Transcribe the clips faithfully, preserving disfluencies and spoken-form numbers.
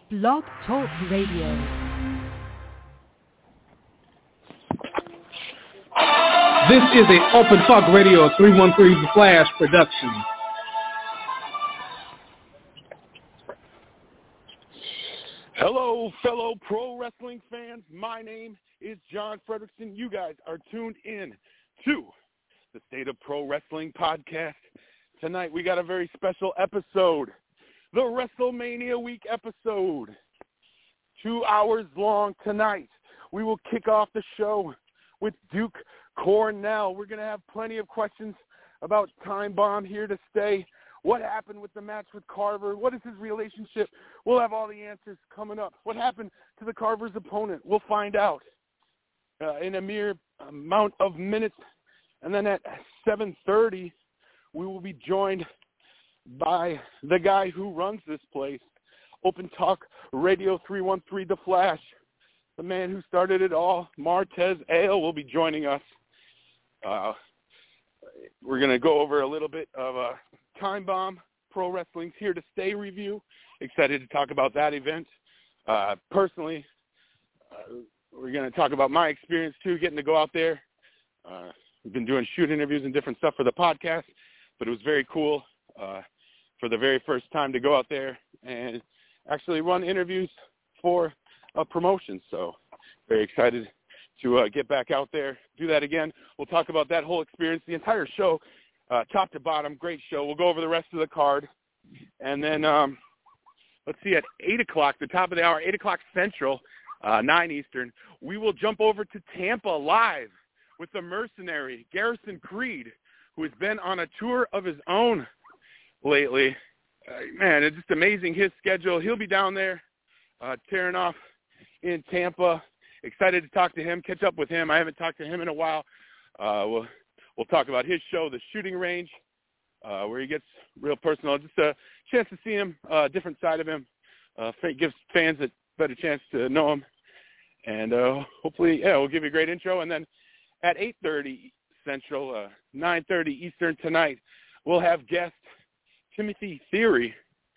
Blog Talk Radio. This is a Open Talk Radio three one three The Flash production. Hello, fellow pro wrestling fans. My name is John Fredrickson. You guys are tuned in to the State of Pro Wrestling podcast. Tonight we got a very special episode, the WrestleMania week episode. Two hours long tonight. We will kick off the show with Duke Cornell. We're going to have plenty of questions about Time Bomb here to stay. What happened with the match with Carver? What is his relationship? We'll have all the answers coming up. What happened to the Carver's opponent? We'll find out uh, in a mere amount of minutes. And then at seven thirty, we will be joined by the guy who runs this place, Open Talk Radio three one three The Flash, the man who started it all, Martez Ale, will be joining us. Uh, we're going to go over a little bit of a Time Bomb Pro Wrestling's Here to Stay review. Excited to talk about that event. Uh, personally, uh, we're going to talk about my experience, too, getting to go out there. Uh, we've been doing shoot interviews and different stuff for the podcast, but it was very cool uh, for the very first time to go out there and actually run interviews for a promotion. So very excited to uh, get back out there, do that again. We'll talk about that whole experience, the entire show, uh, top to bottom, great show. We'll go over the rest of the card. And then, um, let's see, at eight o'clock, the top of the hour, eight o'clock Central, uh, nine Eastern, we will jump over to Tampa live with the mercenary, Garrison Creed, who has been on a tour of his own lately. Uh, man, it's just amazing, his schedule. He'll be down there uh, tearing off in Tampa. Excited to talk to him, catch up with him. I haven't talked to him in a while. Uh, we'll we'll talk about his show, The Shooting Range, uh, where he gets real personal. Just a chance to see him, a uh, different side of him. Uh, gives fans a better chance to know him. And uh, hopefully, yeah, we'll give you a great intro. And then at eight thirty Central, uh, nine thirty Eastern tonight, we'll have guest Timothy Theory,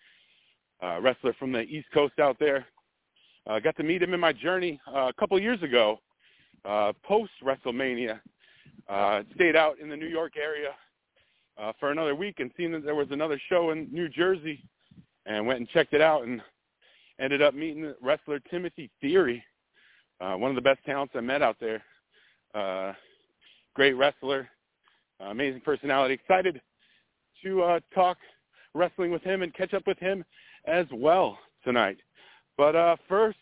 uh, wrestler from the East Coast out there. I uh, got to meet him in my journey uh, a couple years ago, uh, post-WrestleMania. Uh, stayed out in the New York area uh, for another week and seen that there was another show in New Jersey and went and checked it out and ended up meeting wrestler Timothy Theory, uh, one of the best talents I met out there. Uh, great wrestler, uh, amazing personality. Excited to uh, talk wrestling with him and catch up with him as well tonight. But uh, first,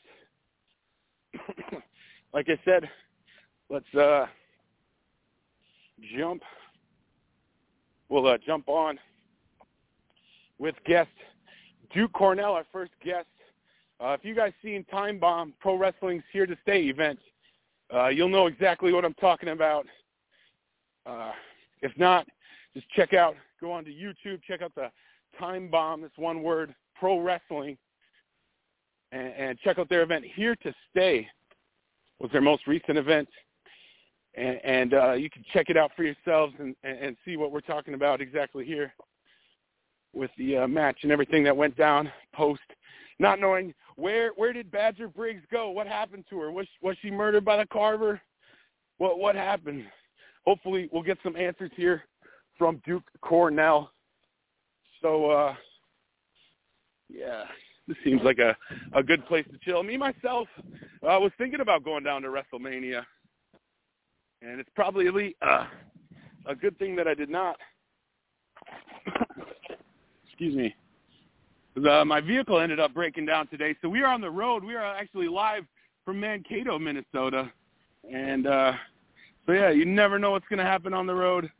like I said, let's uh, jump. We'll uh, jump on with guest Duke Cornell, our first guest. Uh, if you guys seen Time Bomb Pro Wrestling's Here to Stay event, uh, you'll know exactly what I'm talking about. Uh, if not, just check out, go on to YouTube, check out the Time Bomb, this one word, Pro Wrestling, and, and check out their event. Here to Stay was their most recent event, and, and uh, you can check it out for yourselves and, and, and see what we're talking about exactly here with the uh, match and everything that went down post, not knowing where where did Badger Briggs go, what happened to her, was was she murdered by the Carver, what what happened? Hopefully we'll get some answers here from Duke Cornell. So, uh, yeah, this seems like a, a good place to chill. Me, myself, I uh, was thinking about going down to WrestleMania, and it's probably uh, a good thing that I did not. Excuse me. Uh, my vehicle ended up breaking down today, so we are on the road. We are actually live from Mankato, Minnesota, and uh, so, yeah, you never know what's going to happen on the road.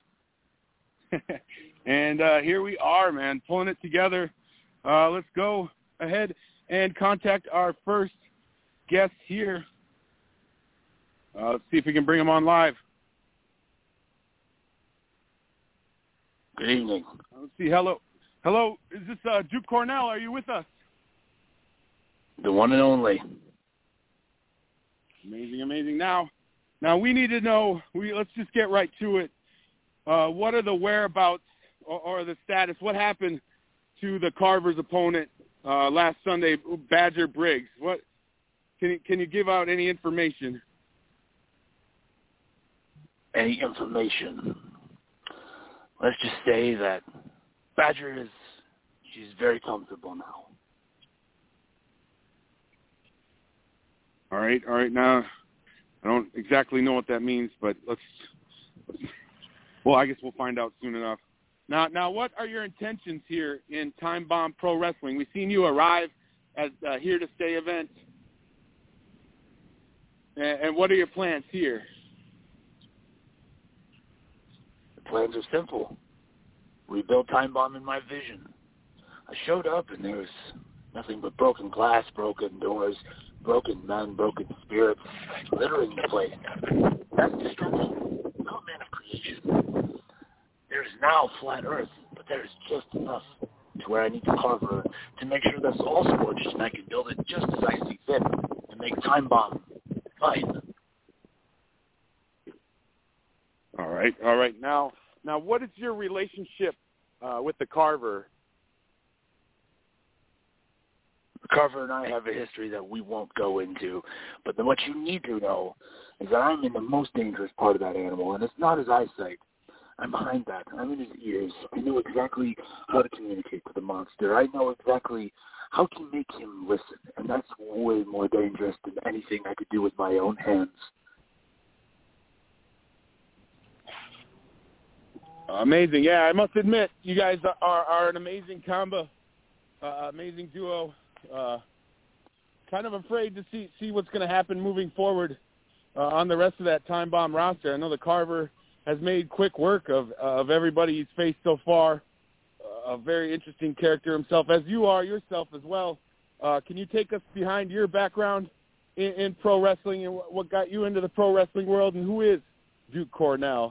And uh, here we are, man, pulling it together. Uh, let's go ahead and contact our first guest here. Uh, let's see if we can bring him on live. Good evening. Let's see. Hello. Hello. Is this uh, Duke Cornell? Are you with us? The one and only. Amazing, amazing. Now, now we need to know, we let's just get right to it. Uh, what are the whereabouts or, or the status? What happened to the Carver's opponent uh, last Sunday, Badger Briggs. What can you, can you give out any information? Any information? Let's just say that Badger is, she's very comfortable now. All right, all right. Now, I don't exactly know what that means, but let's, let's well, I guess we'll find out soon enough. Now, now, what are your intentions here in Time Bomb Pro Wrestling? We've seen you arrive at a Here to Stay event, and, and what are your plans here? The plans are simple. Rebuild Time Bomb in my vision. I showed up and there was nothing but broken glass, broken doors, broken men, broken spirits, littering the place. That's destruction, not man of creation. There is now flat earth, but there is just enough to where I need to carve to make sure that's all scorched and I can build it just as I see fit and make Time Bomb mine. All right, all right. Now, now, what is your relationship uh, with the Carver? Carver and I have a history that we won't go into, but then what you need to know is that I'm in the most dangerous part of that animal, and it's not his eyesight. I'm behind that. I'm in his ears. I know exactly how to communicate with the monster. I know exactly how to make him listen, and that's way more dangerous than anything I could do with my own hands. Amazing. Yeah, I must admit, you guys are, are an amazing combo, uh, amazing duo. Uh, kind of afraid to see see what's going to happen moving forward uh, on the rest of that Time Bomb roster. I know the Carver has made quick work of of everybody he's faced so far. Uh, a very interesting character himself, as you are yourself as well. Uh, can you take us behind your background in, in pro wrestling and what got you into the pro wrestling world, and who is Duke Cornell?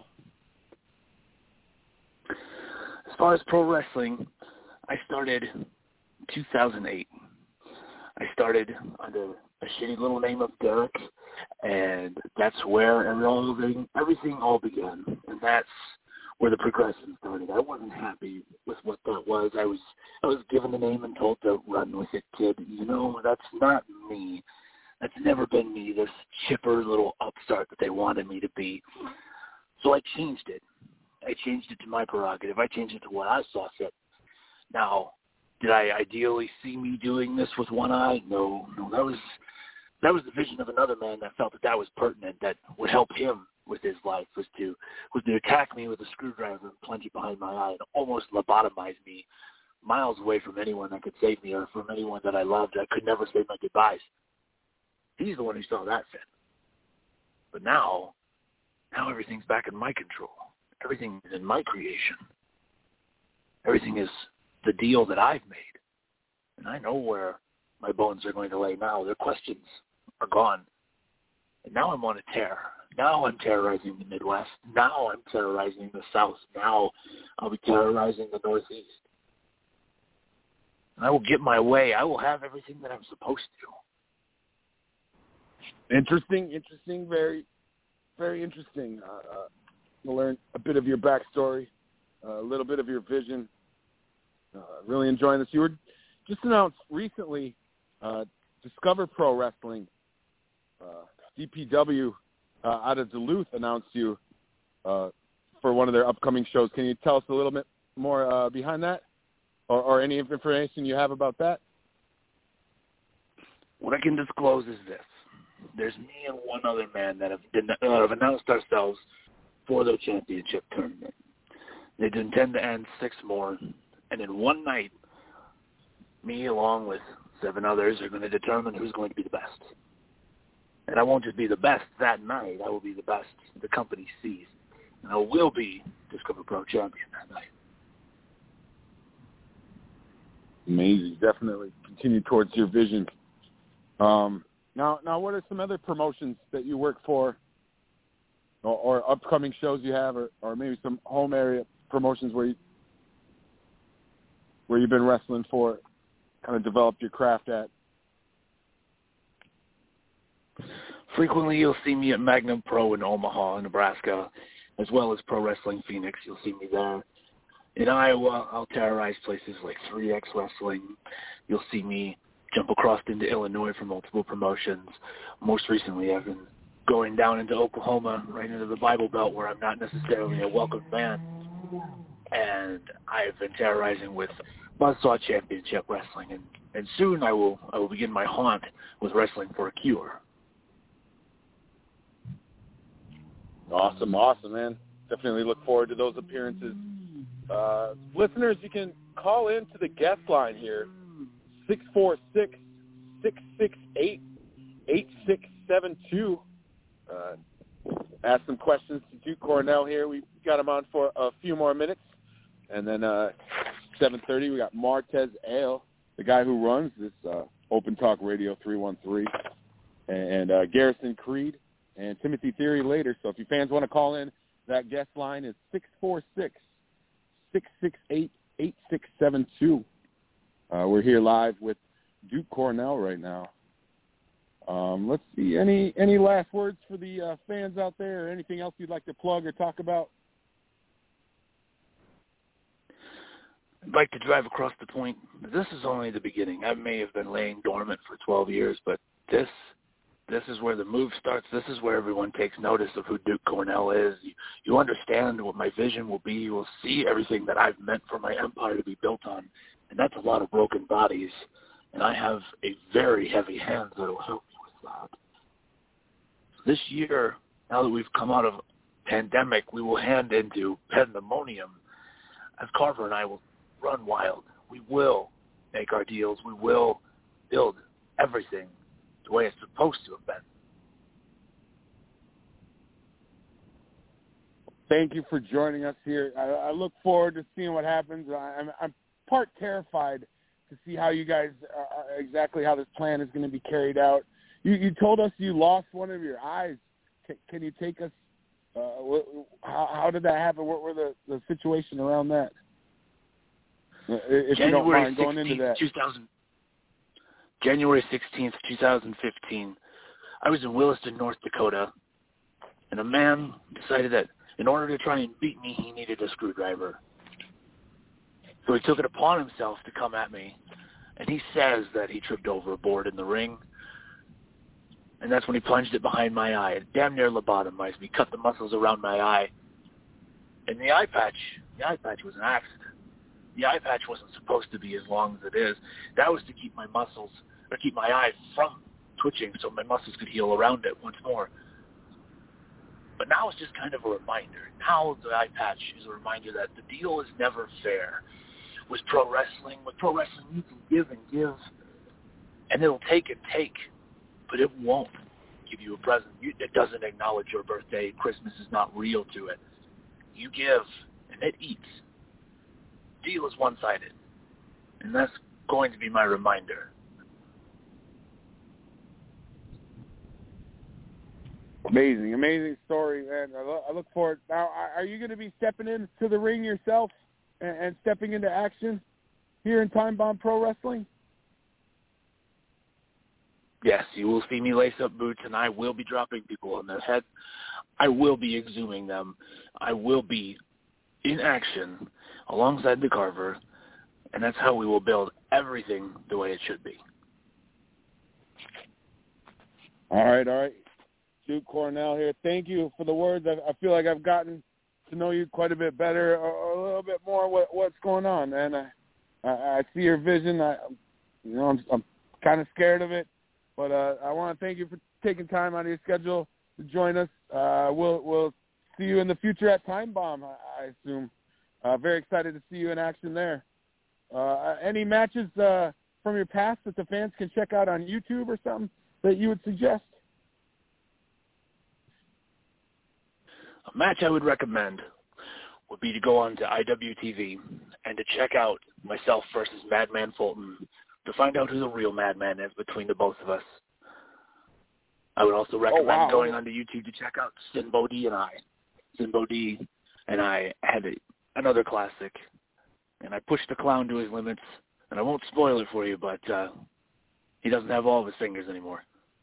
As far as pro wrestling, I started in two thousand eight. I started under a shitty little name of Derek, and that's where everything, everything all began. And that's where the progression started. I wasn't happy with what that was. I was I was given the name and told to run with it, kid. You know, that's not me. That's never been me, this chipper little upstart that they wanted me to be. So I changed it. I changed it to my prerogative. I changed it to what I saw fit. Now, did I ideally see me doing this with one eye? No, no. That was that was the vision of another man that felt that that was pertinent, that would help him with his life, was to was to attack me with a screwdriver and plunge it behind my eye and almost lobotomize me miles away from anyone that could save me or from anyone that I loved. I could never say my goodbyes. He's the one who saw that fit. But now, now everything's back in my control. Everything is in my creation. Everything is the deal that I've made. And I know where my bones are going to lay now. Their questions are gone. And now I'm on a tear. Now I'm terrorizing the Midwest. Now I'm terrorizing the South. Now I'll be terrorizing the Northeast. And I will get my way. I will have everything that I'm supposed to. Interesting, interesting, very, very interesting. Uh, uh, to learn a bit of your backstory, uh, a little bit of your vision. Uh, really enjoying this. You were just announced recently, uh, Discover Pro Wrestling, uh, D P W uh, out of Duluth announced you uh, for one of their upcoming shows. Can you tell us a little bit more uh, behind that, or, or any information you have about that? What I can disclose is this. There's me and one other man that have, been, uh, have announced ourselves for their championship tournament. They intend to end six more, and in one night, me along with seven others are going to determine who's going to be the best. And I won't just be the best that night. I will be the best the company sees. And I will be Discover Pro champion that night. Amazing. Definitely continue towards your vision. Um, now, now, what are some other promotions that you work for, or, or upcoming shows you have, or, or maybe some home area promotions where you where you've been wrestling for, kind of developed your craft at? Frequently, you'll see me at Magnum Pro in Omaha, Nebraska, as well as Pro Wrestling Phoenix. You'll see me there. In Iowa, I'll terrorize places like three X Wrestling. You'll see me jump across into Illinois for multiple promotions. Most recently, I've been going down into Oklahoma, right into the Bible Belt, where I'm not necessarily a welcome man. And I've been terrorizing with Buzzsaw Championship Wrestling, and, and soon I will I will begin my haunt with Wrestling for a Cure. Awesome, awesome, man. Definitely look forward to those appearances. Uh, listeners, you can call in to the guest line here, six four six, six six eight, eight six seven two. Uh, ask some questions to Duke Cornell here. We've got him on for a few more minutes. And then uh, seven thirty, we got Martez Ale, the guy who runs this uh, Open Talk Radio three one three, and uh, Garrison Creed and Timothy Theory later. So if you fans want to call in, that guest line is six four six, six six eight, eight six seven two. Uh, we're here live with Duke Cornell right now. Um, let's see, any any last words for the uh, fans out there, or anything else you'd like to plug or talk about? I'd like to drive across the point. This is only the beginning. I may have been laying dormant for twelve years, but this this is where the move starts. This is where everyone takes notice of who Duke Cornell is. You, you understand what my vision will be. You will see everything that I've meant for my empire to be built on, and that's a lot of broken bodies. And I have a very heavy hand that will help me with that. This year, now that we've come out of pandemic, we will hand into pandemonium, as Carver and I will run wild. We will make our deals. We will build everything the way it's supposed to have been. Thank you for joining us here. I, I look forward to seeing what happens. I, I'm, I'm part terrified to see how you guys, uh, exactly how this plan is going to be carried out. You, you told us you lost one of your eyes. Can, can you take us, uh, how, how did that happen? What were the, the situation around that? If January you don't mind going into that. two thousand, January sixteenth, twenty fifteen, I was in Williston, North Dakota, and a man decided that in order to try and beat me, he needed a screwdriver. So he took it upon himself to come at me, and he says that he tripped over a board in the ring, and that's when he plunged it behind my eye. It damn near lobotomized me, cut the muscles around my eye, and the eye patch, the eye patch was an accident. The eye patch wasn't supposed to be as long as it is. That was to keep my muscles, or keep my eye from twitching so my muscles could heal around it once more. But now it's just kind of a reminder. Now the eye patch is a reminder that the deal is never fair. With pro wrestling, with pro wrestling you can give and give, and it'll take and take, but it won't give you a present. You, it doesn't acknowledge your birthday. Christmas is not real to it. You give, and it eats. Deal is one-sided, and that's going to be my reminder. Amazing, amazing story, man. I, lo- I look forward. Now, are you going to be stepping into the ring yourself and, and stepping into action here in Time Bomb Pro Wrestling? Yes, you will see me lace up boots, and I will be dropping people on their head. I will be exhuming them. I will be in action alongside the Carver, and that's how we will build everything the way it should be. All right, all right. Duke Cornell here. Thank you for the words. I, I feel like I've gotten to know you quite a bit better, or, or a little bit more what, what's going on, and I, I, I see your vision. I, you know, I'm, I'm kind of scared of it, but uh, I want to thank you for taking time out of your schedule to join us. Uh, we'll we'll see you in the future at Time Bomb, I, I assume. Uh, very excited to see you in action there. Uh, any matches uh, from your past that the fans can check out on YouTube or something that you would suggest? A match I would recommend would be to go on to I W T V and to check out myself versus Madman Fulton to find out who the real Madman is between the both of us. I would also recommend oh, wow. going onto YouTube to check out Sinbo D and I. Sinbo D and I had a, another classic, and I pushed the clown to his limits, and I won't spoil it for you, but uh, he doesn't have all of his fingers anymore.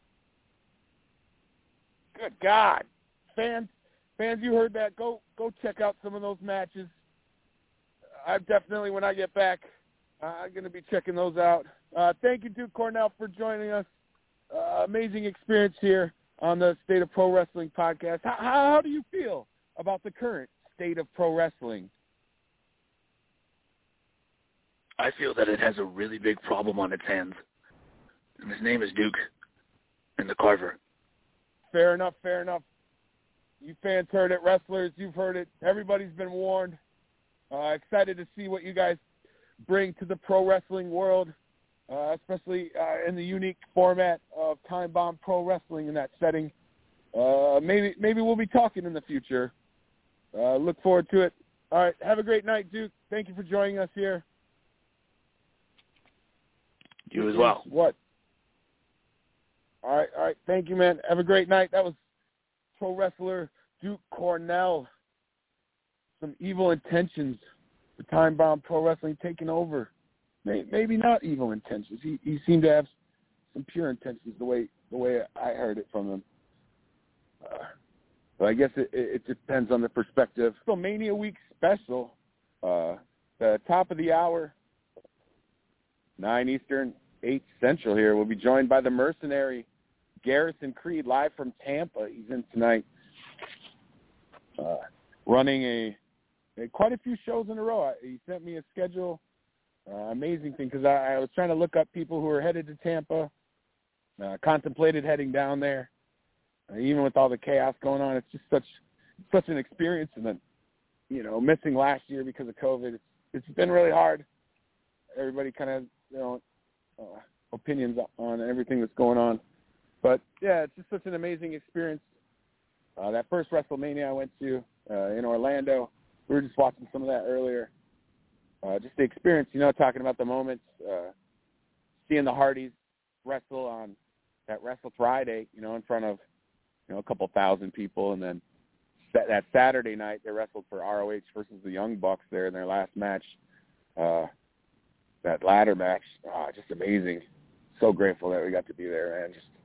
Good God. Fans, fans, you heard that. Go go check out some of those matches. I definitely, when I get back, uh, I'm going to be checking those out. Uh, thank you, Duke Cornell, for joining us. Uh, amazing experience here on the State of Pro Wrestling podcast. How, how, how do you feel about the current state of pro wrestling? I feel that it has a really big problem on its hands. And his name is Duke and the Carver. Fair enough, fair enough. You fans heard it, wrestlers, you've heard it. Everybody's been warned. Uh, excited to see what you guys bring to the pro wrestling world, uh, especially uh, in the unique format of Time Bomb Pro Wrestling in that setting. Uh, maybe maybe we'll be talking in the future. Uh, look forward to it. All right, have a great night, Duke. Thank you for joining us here. You as well. What? All right, all right. Thank you, man. Have a great night. That was pro wrestler Duke Cornell. Some evil intentions for Time Bomb Pro Wrestling taking over. Maybe not evil intentions. He he seemed to have some pure intentions the way the way I heard it from him. Uh, but I guess it, it depends on the perspective. So Mania Week special, uh, the top of the hour, nine Eastern, eight Central here. We'll be joined by the mercenary Garrison Creed live from Tampa. He's in tonight, uh, running a, a quite a few shows in a row. He sent me a schedule. Uh, amazing thing, because I, I was trying to look up people who are headed to Tampa, uh, contemplated heading down there. Uh, even with all the chaos going on, it's just such such an experience. And then, you know, missing last year because of COVID, it's, it's been really hard. Everybody kind of, you know, uh, opinions on everything that's going on. But, yeah, it's just such an amazing experience. Uh, that first WrestleMania I went to uh, in Orlando, we were just watching some of that earlier. Uh, just the experience, you know, talking about the moments, uh, seeing the Hardys wrestle on that Wrestle Friday, you know, in front of, you know, a couple thousand people. And then that, that Saturday night, they wrestled for R O H versus the Young Bucks there in their last match, uh, that ladder match. Oh, just amazing. So grateful that we got to be there, man. Just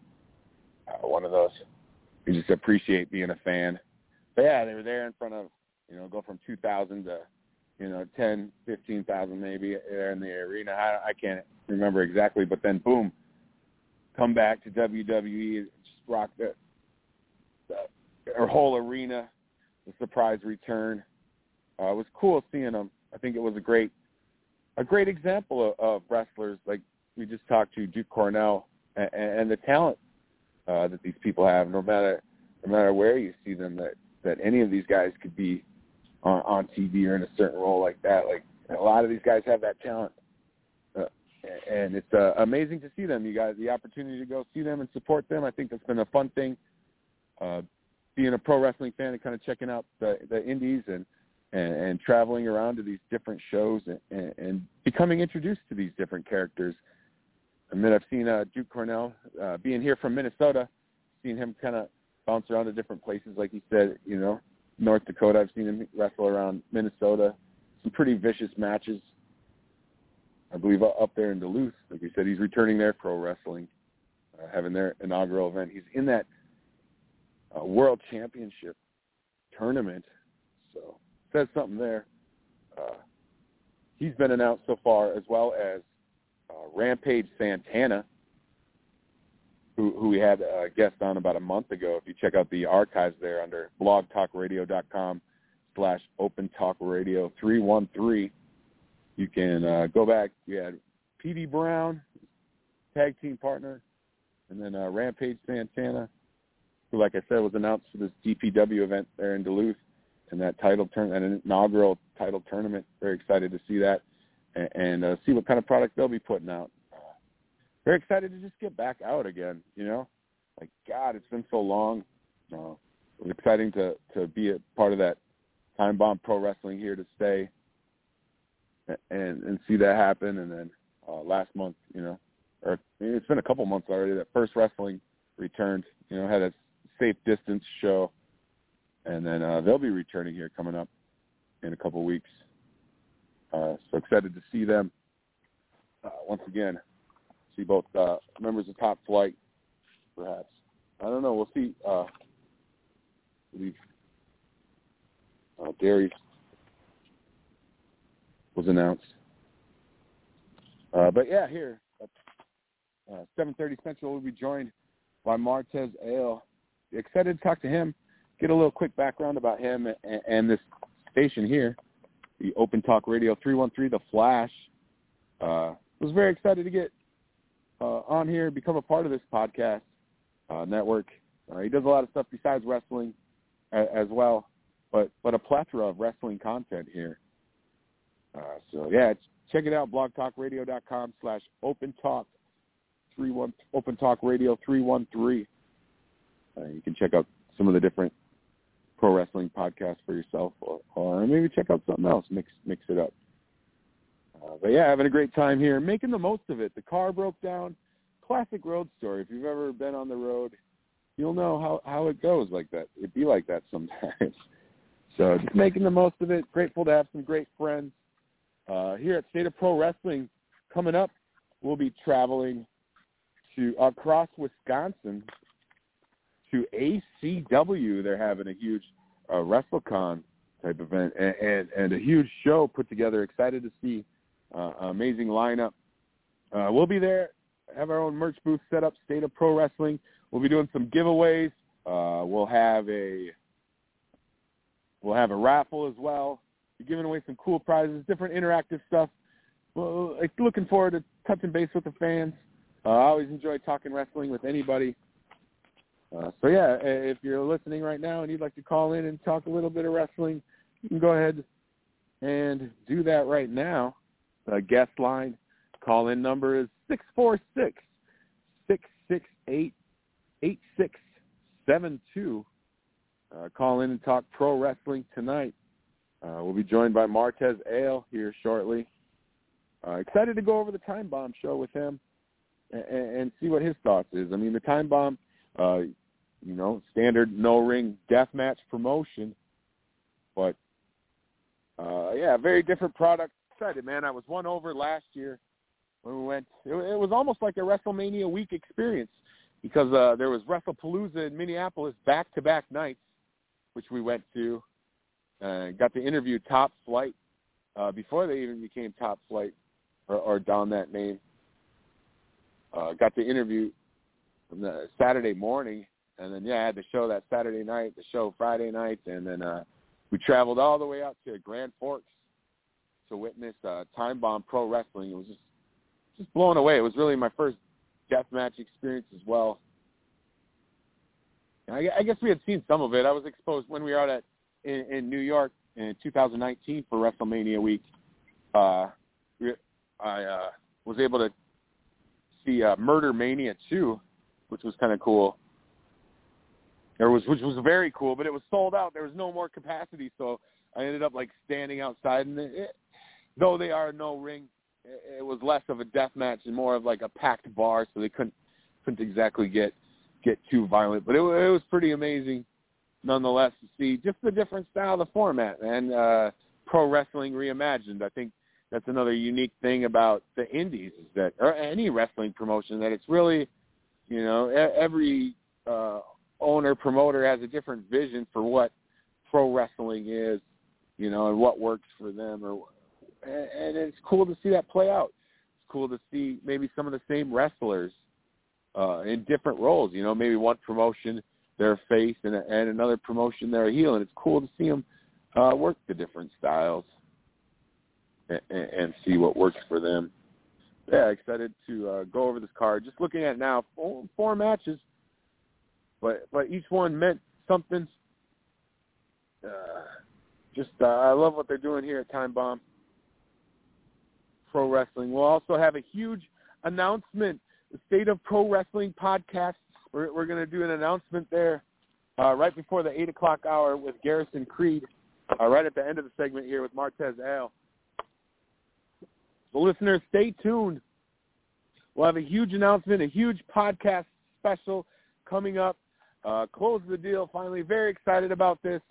uh, one of those. You just appreciate being a fan. But, yeah, they were there in front of, you know, go from two thousand to, you know, ten, fifteen thousand maybe there in the arena. I, I can't remember exactly, but then, boom, come back to W W E, just rock the, the our whole arena, the surprise return. Uh, it was cool seeing them. I think it was a great a great example of, of wrestlers like we just talked to, Duke Cornell, and, and the talent uh, that these people have, no matter no matter where you see them, that, that any of these guys could be on, on T V or in a certain role like that. Like, a lot of these guys have that talent. Uh, and it's uh, amazing to see them. You guys, the opportunity to go see them and support them, I think that's been a fun thing. Uh, being a pro wrestling fan and kind of checking out the, the indies and, and, and traveling around to these different shows and, and, and becoming introduced to these different characters. I mean, I've seen uh, Duke Cornell uh, being here from Minnesota, seen him kind of bounce around to different places, like he said, you know, North Dakota. I've seen him wrestle around Minnesota. Some pretty vicious matches. I believe up there in Duluth, like you said, he's returning there, pro wrestling, uh, having their inaugural event. He's in that uh, World Championship tournament, so says something there. Uh, he's been announced so far, as well as uh, Rampage Santana, who, who we had a guest on about a month ago. If you check out the archives there under blogtalkradio.com slash open talk radio three one three, you can uh, go back. We had P D Brown, tag team partner, and then uh, Rampage Santana, who, like I said, was announced for this D P W event there in Duluth, and that title turn, an inaugural title tournament. Very excited to see that and, and uh, see what kind of product they'll be putting out. Very excited to just get back out again, you know? Like, God, it's been so long. Uh, it was exciting to, to be a part of that Time Bomb Pro Wrestling here to stay and, and see that happen. And then uh, last month, you know, or it's been a couple months already, that First Wrestling returned, you know, had a safe distance show. And then uh, they'll be returning here coming up in a couple weeks. Uh, so excited to see them uh, once again. See both uh, members of Top Flight, perhaps. I don't know. We'll see. Uh, I believe uh, Darius was announced. Uh, but, yeah, here, uh, seven thirty Central, we'll be joined by Martez Ale. Excited to talk to him, get a little quick background about him and, and this station here, the Open Talk Radio three one three, The Flash. Uh, was very excited to get uh, on here, become a part of this podcast uh, network. Uh, he does a lot of stuff besides wrestling a, as well, but but a plethora of wrestling content here. Uh, so, yeah, check it out, blogtalkradio.com slash open talk three one Open Talk Radio three one three. Uh, you can check out some of the different pro wrestling podcasts for yourself, or, or maybe check out something else, mix mix it up. Uh, but, yeah, having a great time here, making the most of it. The car broke down. Classic road story. If you've ever been on the road, you'll know how, how it goes like that. It'd be like that sometimes. So just making the most of it. Grateful to have some great friends. Uh, here at State of Pro Wrestling, coming up, we'll be traveling to across Wisconsin to A C W. They're having a huge uh, WrestleCon type event and, and, and a huge show put together. Excited to see uh, an amazing lineup. Uh, we'll be there, have our own merch booth set up, State of Pro Wrestling. We'll be doing some giveaways. Uh, we'll have a we'll have a raffle as well. We're giving away some cool prizes, different interactive stuff. Well, like, looking forward to touching base with the fans. Uh, I always enjoy talking wrestling with anybody. Uh, so, yeah, if you're listening right now and you'd like to call in and talk a little bit of wrestling, you can go ahead and do that right now. The guest line call-in number is six four six, six six eight, eight six seven two. Uh, call in and talk pro wrestling tonight. Uh, we'll be joined by Martez Ale here shortly. Uh, excited to go over the Time Bomb show with him and, and see what his thoughts is. I mean, the Time Bomb, uh, you know, standard no-ring deathmatch promotion. But, uh, yeah, very different product. Excited, man. I was won over last year when we went. It, it was almost like a WrestleMania week experience because uh, there was WrestlePalooza in Minneapolis back-to-back nights, which we went to. Uh, got to interview Top Flight uh, before they even became Top Flight or, or down that name. Uh, got to interview on the Saturday morning, and then, yeah, I had the show that Saturday night, the show Friday night, and then uh, we traveled all the way out to Grand Forks to witness uh, Time Bomb Pro Wrestling. It was just just blown away. It was really my first deathmatch experience as well. I, I guess we had seen some of it. I was exposed when we were out at in, in New York in two thousand nineteen for WrestleMania week. Uh, I uh, was able to see uh, Murder Mania two, which was kind of cool. There was, which was very cool, but it was sold out. There was no more capacity, so I ended up like standing outside. And it, it, though they are no ring, it, it was less of a death match and more of like a packed bar, so they couldn't couldn't exactly get get too violent. But it, it was pretty amazing, nonetheless, to see just the different style of the format and uh, pro wrestling reimagined. I think that's another unique thing about the indies is that, or any wrestling promotion, that it's really, you know, every uh, owner, promoter has a different vision for what pro wrestling is, you know, and what works for them. Or and it's cool to see that play out. It's cool to see maybe some of the same wrestlers uh, in different roles. You know, maybe one promotion they're a face and, and another promotion they're a heel, and it's cool to see them uh, work the different styles and, and see what works for them. Yeah, excited to uh, go over this card. Just looking at it now, four, four matches. But but each one meant something. Uh, just uh, I love what they're doing here at Time Bomb Pro Wrestling. We'll also have a huge announcement. The State of Pro Wrestling podcast. We're we're going to do an announcement there uh, right before the eight o'clock hour with Garrison Creed. Uh, right at the end of the segment here with Martez Ale. So listeners, stay tuned. We'll have a huge announcement, a huge podcast special coming up. Uh, close the deal finally. Very excited about this.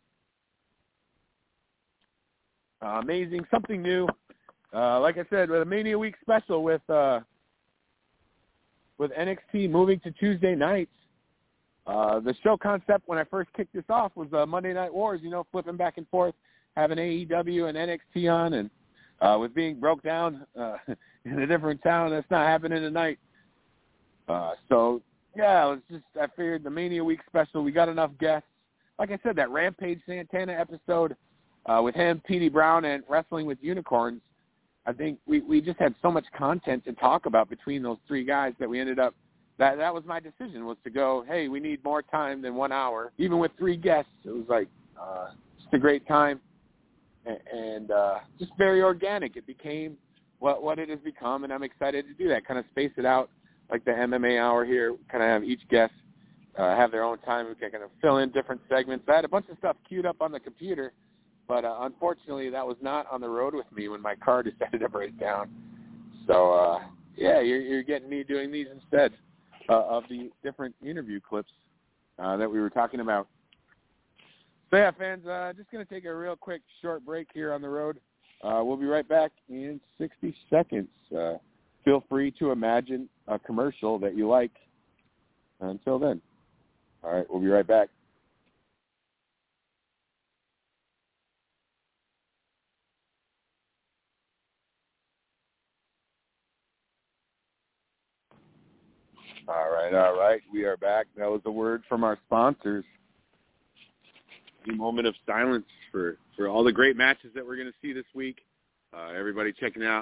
Uh, amazing. Something new. Uh, like I said, with a Mania Week special with uh, with N X T moving to Tuesday nights. Uh, the show concept when I first kicked this off was uh, Monday Night Wars, you know, flipping back and forth, having A E W and N X T on, and uh, with being broke down uh, in a different town, that's not happening tonight. Uh, so, yeah, it was just, I figured the Mania Week special, we got enough guests. Like I said, that Rampage Santana episode uh, with him, Petey Brown, and Wrestling with Unicorns, I think we, we just had so much content to talk about between those three guys that we ended up, that that was my decision, was to go, hey, we need more time than one hour. Even with three guests, it was like uh, just a great time and, and uh, just very organic. It became what, what it has become, and I'm excited to do that, kind of space it out like the M M A hour here, kind of have each guest uh, have their own time. We can kind of fill in different segments. I had a bunch of stuff queued up on the computer, but uh, unfortunately that was not on the road with me when my car decided to break down. So, uh, yeah, you're, you're getting me doing these instead uh, of the different interview clips uh, that we were talking about. So, yeah, fans, uh, just going to take a real quick short break here on the road. Uh, we'll be right back in sixty seconds. Uh, feel free to imagine a commercial that you like. Until then. All right, we'll be right back. All right, all right. We are back. That was a word from our sponsors. A moment of silence for, for all the great matches that we're going to see this week. Uh, everybody checking out.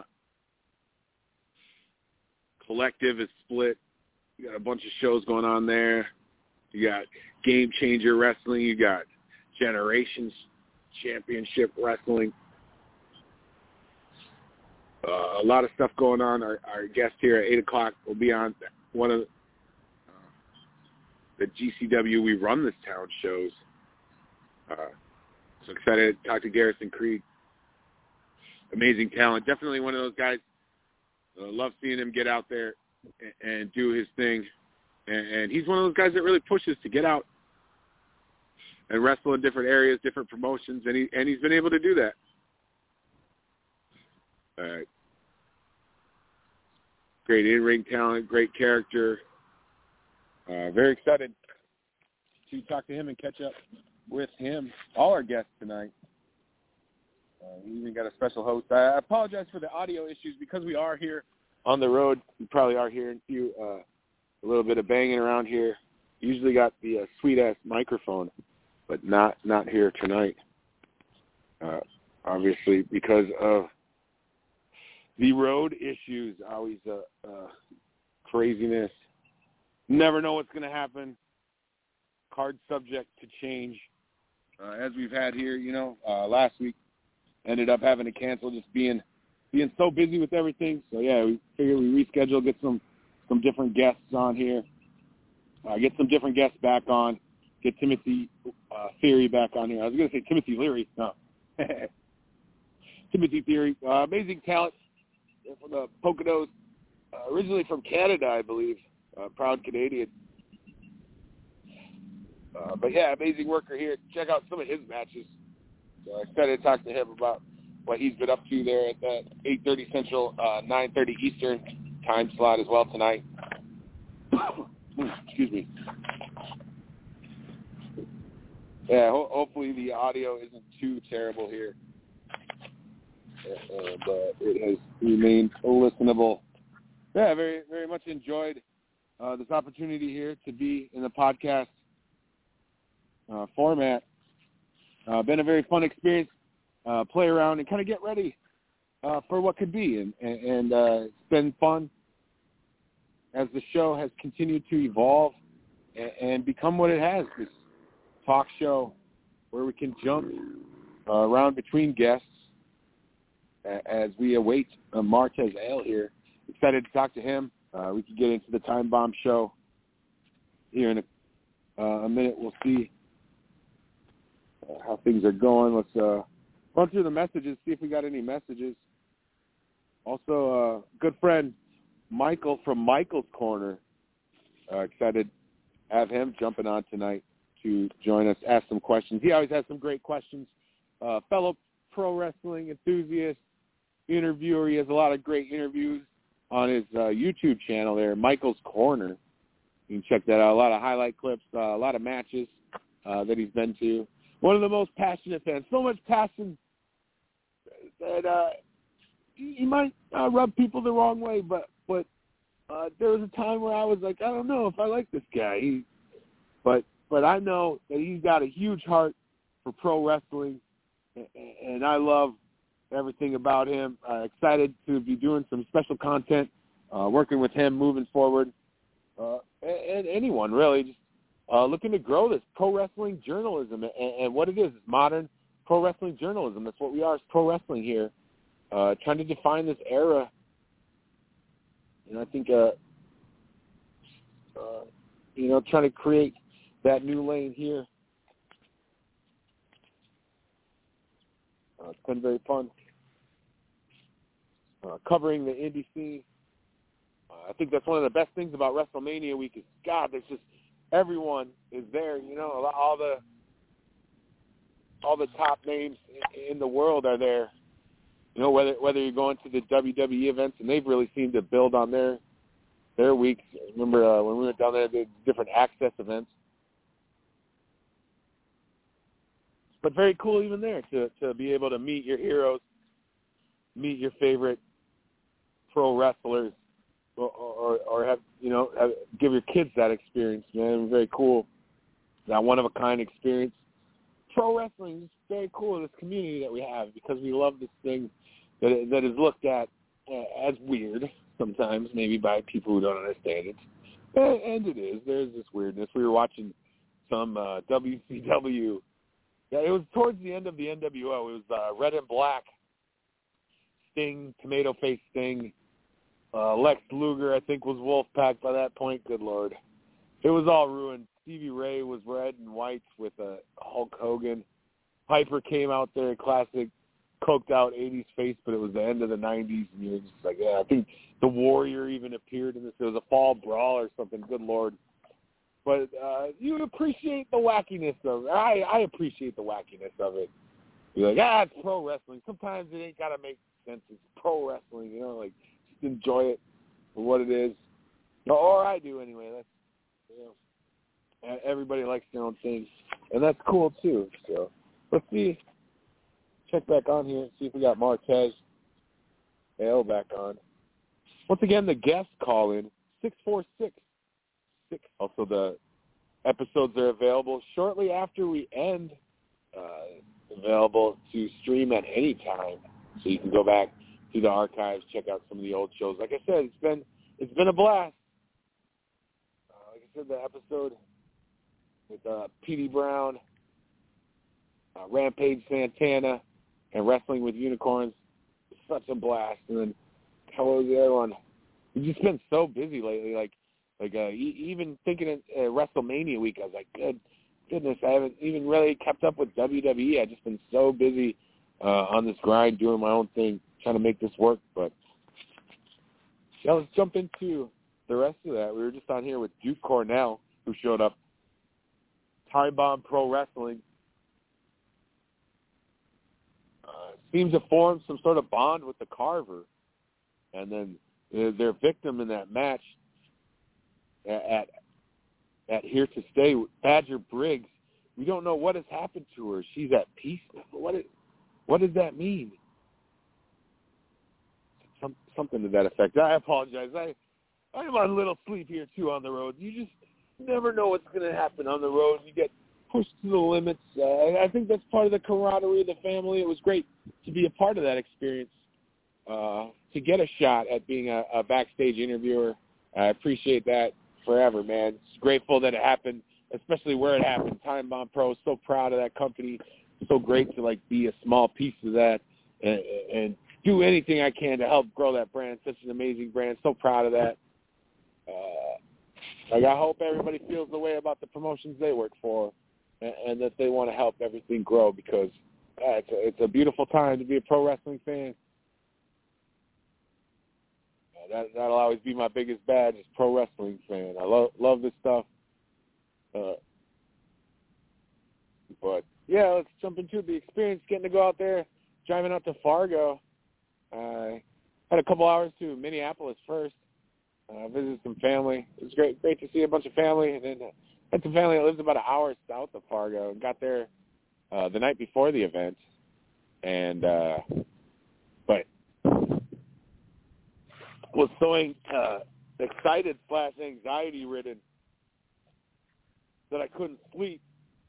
Collective is split. You got a bunch of shows going on there. You got Game Changer Wrestling. You got Generations Championship Wrestling. Uh, a lot of stuff going on. Our, our guest here at eight o'clock will be on one of uh, the G C W We Run This Town shows. Uh, so excited to talk to Garrison Creed. Amazing talent. Definitely one of those guys. Uh, love seeing him get out there and, and do his thing. And, and he's one of those guys that really pushes to get out and wrestle in different areas, different promotions, and he and he's been able to do that. All right. Great in-ring talent, great character. Uh, very excited to talk to him and catch up with him. All our guests tonight. Uh, we even got a special host. I apologize for the audio issues because we are here on the road. You probably are hearing you uh, a little bit of banging around here. Usually got the uh, sweet-ass microphone, but not not here tonight. Uh, obviously, because of the road issues, always uh, uh, craziness. Never know what's going to happen. Card subject to change. Uh, as we've had here, you know, uh, last week ended up having to cancel, just being being so busy with everything. So yeah, we figured we reschedule, get some some different guests on here, uh, get some different guests back on, get Timothy uh, Theory back on here. I was going to say Timothy Leary, no, Timothy Theory, uh, amazing talent from the Poconos, uh, originally from Canada, I believe, uh, proud Canadian. Uh, but yeah, amazing worker here. Check out some of his matches. So I excited to talk to him about what he's been up to there at that eight thirty Central, uh, nine thirty Eastern time slot as well tonight. Excuse me. Yeah, ho- hopefully the audio isn't too terrible here. Uh, but it has remained listenable. Yeah, very, very much enjoyed uh, this opportunity here to be in the podcast uh, format. Uh, been a very fun experience. Uh, play around and kind of get ready uh, for what could be, and, and, and uh, it's been fun as the show has continued to evolve and, and become what it has. This talk show where we can jump uh, around between guests as we await uh, Martez Ale here. Excited to talk to him. Uh, we can get into the Time Bomb show here in a, uh, a minute. We'll see uh, how things are going. Let's uh, run through the messages, see if we got any messages. Also, uh, good friend Michael from Michael's Corner. Uh, excited to have him jumping on tonight to join us, ask some questions. He always has some great questions. Uh, fellow pro wrestling enthusiast, interviewer. He has a lot of great interviews on his uh, YouTube channel there, Michael's Corner. You can check that out. A lot of highlight clips, uh, a lot of matches uh, that he's been to. One of the most passionate fans. So much passion that uh, he might uh, rub people the wrong way, but but uh, there was a time where I was like, I don't know if I like this guy. He, but but I know that he's got a huge heart for pro wrestling, and, and I love everything about him. Uh, excited to be doing some special content, uh, working with him moving forward, uh, and, and anyone really just uh, looking to grow this pro wrestling journalism, and, and what it is is modern pro wrestling journalism. That's what we are, is pro wrestling here. Uh, trying to define this era, and I think, uh, uh, you know, trying to create that new lane here. Uh, it's been very fun uh, covering the indie scene. Uh, I think that's one of the best things about WrestleMania week is, God, there's just everyone is there. You know, all the all the top names in the world are there. You know, whether whether you're going to the W W E events, and they've really seemed to build on their their weeks. Remember uh, when we went down there, the different access events. But very cool even there to, to be able to meet your heroes, meet your favorite pro wrestlers, or, or, or have, you know, have, give your kids that experience, man. Very cool. That one-of-a-kind experience. Pro wrestling is very cool, this community that we have, because we love this thing that, that is looked at as weird sometimes, maybe by people who don't understand it. And it is. There's this weirdness. We were watching some uh, W C W. Yeah, it was towards the end of the N W O. It was uh, Red and Black, Sting, Tomato Face Sting, uh, Lex Luger, I think, was Wolfpack by that point. Good Lord. It was all ruined. Stevie Ray was red and white with uh, Hulk Hogan. Piper came out there, classic, coked out eighties face, but it was the end of the nineties, and you were just like, yeah, I think the Warrior even appeared in this. It was a fall brawl or something. Good Lord. But uh, you appreciate the wackiness of it. I, I appreciate the wackiness of it. You're like, ah, it's pro wrestling. Sometimes it ain't got to make sense. It's pro wrestling, you know, like, just enjoy it for what it is. Or I do anyway. That's, you know, everybody likes their own thing. And that's cool, too. So let's see. Check back on here and see if we got Marquez L back on. Once again, the guest call-in, six four six. Also, the episodes are available shortly after we end, uh, available to stream at any time. So you can go back to the archives, check out some of the old shows. Like I said, it's been it's been a blast. Uh, like I said, the episode with uh, P D Brown, uh, Rampage Santana, and Wrestling with Unicorns, such a blast. And then how was the other one? We've just been so busy lately, like. Like, uh, even thinking of uh, WrestleMania week, I was like, good, goodness, I haven't even really kept up with W W E. I've just been so busy uh, on this grind, doing my own thing, trying to make this work. But, yeah, let's jump into the rest of that. We were just on here with Duke Cornell, who showed up. Time Bomb Pro Wrestling. Uh, seems to form some sort of bond with the Carver. And then uh, their victim in that match, At at Here to Stay, Badger Briggs, we don't know what has happened to her. She's at peace now. What is, what does that mean? Some, something to that effect. I apologize. I I'm on a little sleep here too on the road. You just never know what's going to happen on the road. You get pushed to the limits. Uh, I think that's part of the camaraderie of the family. It was great to be a part of that experience. Uh, to get a shot at being a, a backstage interviewer, I appreciate that. Forever, man. It's grateful that it happened, especially where it happened. Time Bomb Pro, so proud of that company. So great to like be a small piece of that and, and do anything I can to help grow that brand. Such an amazing brand. So proud of that. Uh, like I hope everybody feels the way about the promotions they work for, and, and that they want to help everything grow, because uh, it's a, it's a beautiful time to be a pro wrestling fan. That, that'll always be my biggest badge, is pro wrestling fan. I love love this stuff. Uh, but, yeah, let's jump into the experience, getting to go out there, driving out to Fargo. I uh, had a couple hours to Minneapolis first, uh, visited some family. It was great great to see a bunch of family. And then uh, had some family that lives about an hour south of Fargo, and got there uh, the night before the event. And, uh, but was so uh, excited slash anxiety ridden that I couldn't sleep.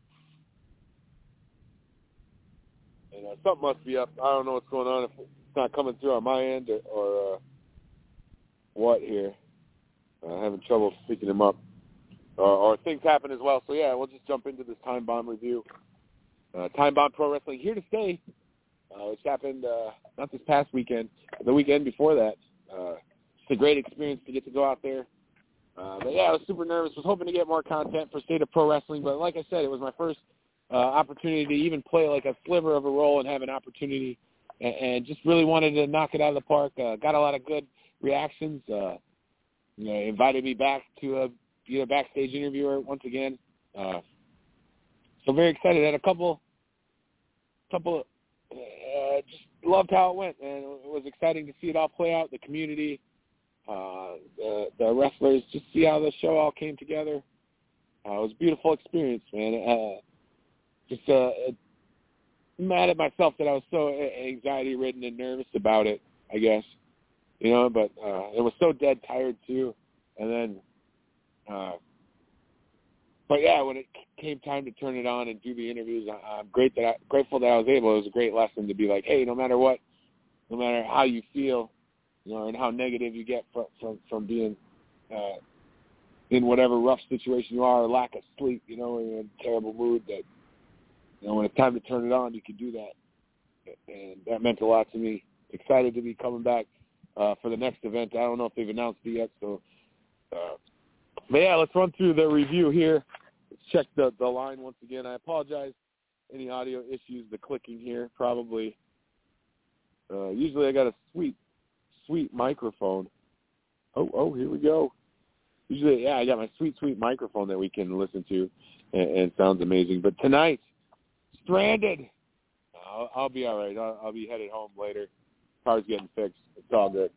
And uh, something must be up. I don't know what's going on, if it's not coming through on my end or, or uh, what here. I'm uh, having trouble picking him up. Uh, or things happen as well. So, yeah, we'll just jump into this Time Bomb review. Uh, Time Bomb Pro Wrestling here to stay, uh, which happened uh, not this past weekend, the weekend before that. Uh, it's a great experience to get to go out there. Uh, but, yeah, I was super nervous. Was hoping to get more content for State of Pro Wrestling. But like I said, it was my first uh, opportunity to even play like a sliver of a role and have an opportunity, and, and just really wanted to knock it out of the park. Uh, got a lot of good reactions. Uh, you know, invited me back to a be a backstage interviewer once again. Uh, so very excited. Had a couple, couple, uh, just loved how it went, and it was exciting to see it all play out. The community, uh, the, the wrestlers, just see how the show all came together. Uh, it was a beautiful experience, man. Uh, just uh, mad at myself that I was so anxiety-ridden and nervous about it, I guess. You know, but uh, it was so dead tired, too. And then, uh, but, yeah, when it came time to turn it on and do the interviews, I, I'm great that I, grateful that I was able. It was a great lesson to be like, hey, no matter what, no matter how you feel, you know, and how negative you get from, from, from being uh, in whatever rough situation you are, or lack of sleep, you know, or you're in a terrible mood, that, you know, when it's time to turn it on, you can do that. And that meant a lot to me. Excited to be coming back uh, for the next event. I don't know if they've announced it yet. So, uh, but, yeah, let's run through the review here. Let's check the, the line once again. I apologize. Any audio issues, the clicking here, probably. Uh, usually I got a sweet, sweet microphone. Oh, oh, here we go. Usually, yeah, I got my sweet, sweet microphone that we can listen to, and, and it sounds amazing. But tonight, stranded. I'll, I'll be all right. I'll, I'll be headed home later. Car's getting fixed. It's all good.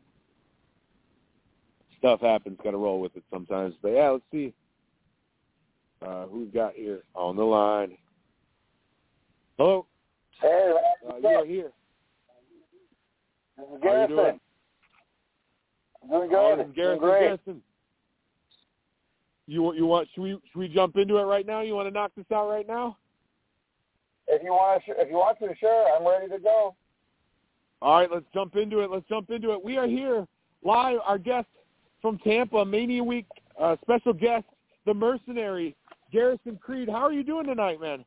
Stuff happens. Got to roll with it sometimes. But, yeah, let's see uh, who we've got here on the line. Hello. Hey, uh, you are here. This is How are you Garrison. doing? I'm doing Oh, good. this is Garrison. Doing great. Garrison. You want? You want? Should we? Should we jump into it right now? You want to knock this out right now? If you want to, if you want to, sure. I'm ready to go. All right, let's jump into it. Let's jump into it. We are here live. Our guest from Tampa, Mania Week uh, special guest, the Mercenary, Garrison Creed. How are you doing tonight, man?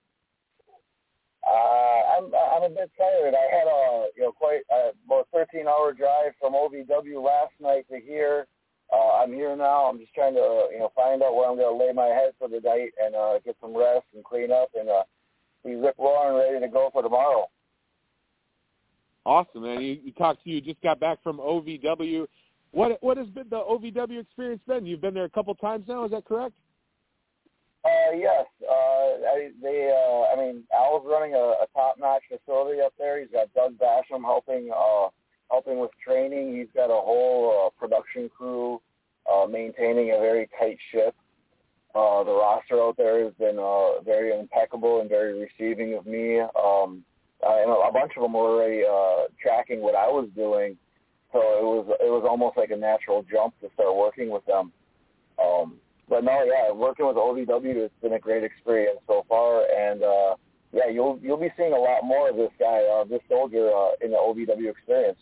Uh, I'm I'm a bit tired. I had a you know quite uh, about a thirteen hour drive from O V W last night to here. Uh, I'm here now. I'm just trying to you know find out where I'm going to lay my head for the night and uh, get some rest and clean up and uh, be rip roaring ready to go for tomorrow. Awesome, man. You, you talked to you. Just got back from O V W. What what has been the O V W experience been? You've been there a couple times now. Is that correct? Uh, yes. Uh, I, they, uh, I mean, Al's running a, a top-notch facility up there. He's got Doug Basham helping, uh, helping with training. He's got a whole uh, production crew uh, maintaining a very tight ship. Uh, the roster out there has been uh, very impeccable and very receiving of me. Um, uh, and a bunch of them were already uh, tracking what I was doing, so it was it was almost like a natural jump to start working with them. Um, But no, yeah, working with O V W has been a great experience so far, and uh, yeah, you'll you'll be seeing a lot more of this guy, uh, this soldier, uh, in the O V W experience.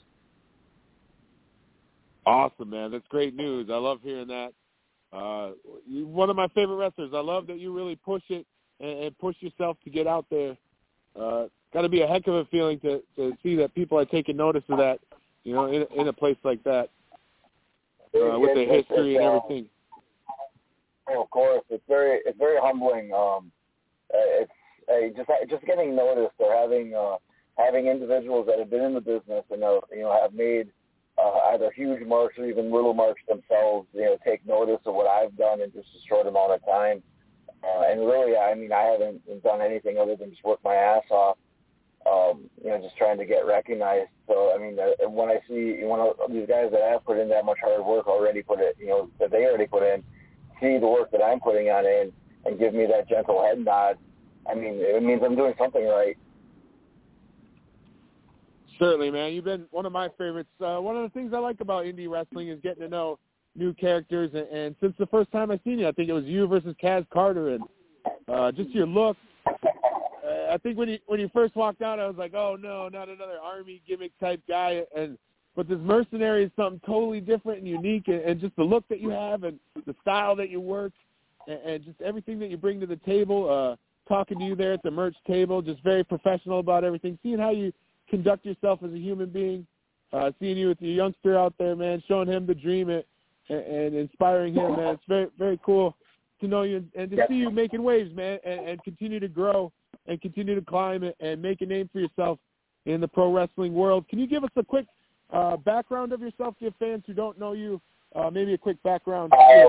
Awesome, man. That's great news. I love hearing that. Uh, you're one of my favorite wrestlers. I love that you really push it and, and push yourself to get out there. Uh, got to be a heck of a feeling to, to see that people are taking notice of that, you know, in, in a place like that, uh, with the history and everything. Oh, of course, it's very it's very humbling. Um, it's uh, just just getting noticed or having uh, having individuals that have been in the business and uh, you know have made uh, either huge marks or even little marks themselves. You know, take notice of what I've done in just a short amount of time. Uh, and really, I mean, I haven't done anything other than just work my ass off. Um, you know, just trying to get recognized. So, I mean, uh, when I see one of these guys that have put in that much hard work already, put it, you know, that they already put in, see the work that I'm putting on in, and give me that gentle head nod, I mean, it means I'm doing something right. Certainly, man. You've been one of my favorites. Uh, one of the things I like about indie wrestling is getting to know new characters. And, and since the first time I seen you, I think it was you versus Kaz Carter, and uh, just your look. Uh, I think when you when you first walked out, I was like, oh no, not another Army gimmick type guy. And but this mercenary is something totally different and unique, and, and just the look that you have, and the style that you work, and, and just everything that you bring to the table. Uh, talking to you there at the merch table, just very professional about everything. Seeing how you conduct yourself as a human being, uh, seeing you with your youngster out there, man, showing him the dream and, and inspiring him, man. It's very, very cool to know you and to see you making waves, man, and, and continue to grow and continue to climb and make a name for yourself in the pro wrestling world. Can you give us a quick uh, background of yourself to your fans who don't know you? Uh, maybe a quick background. Uh,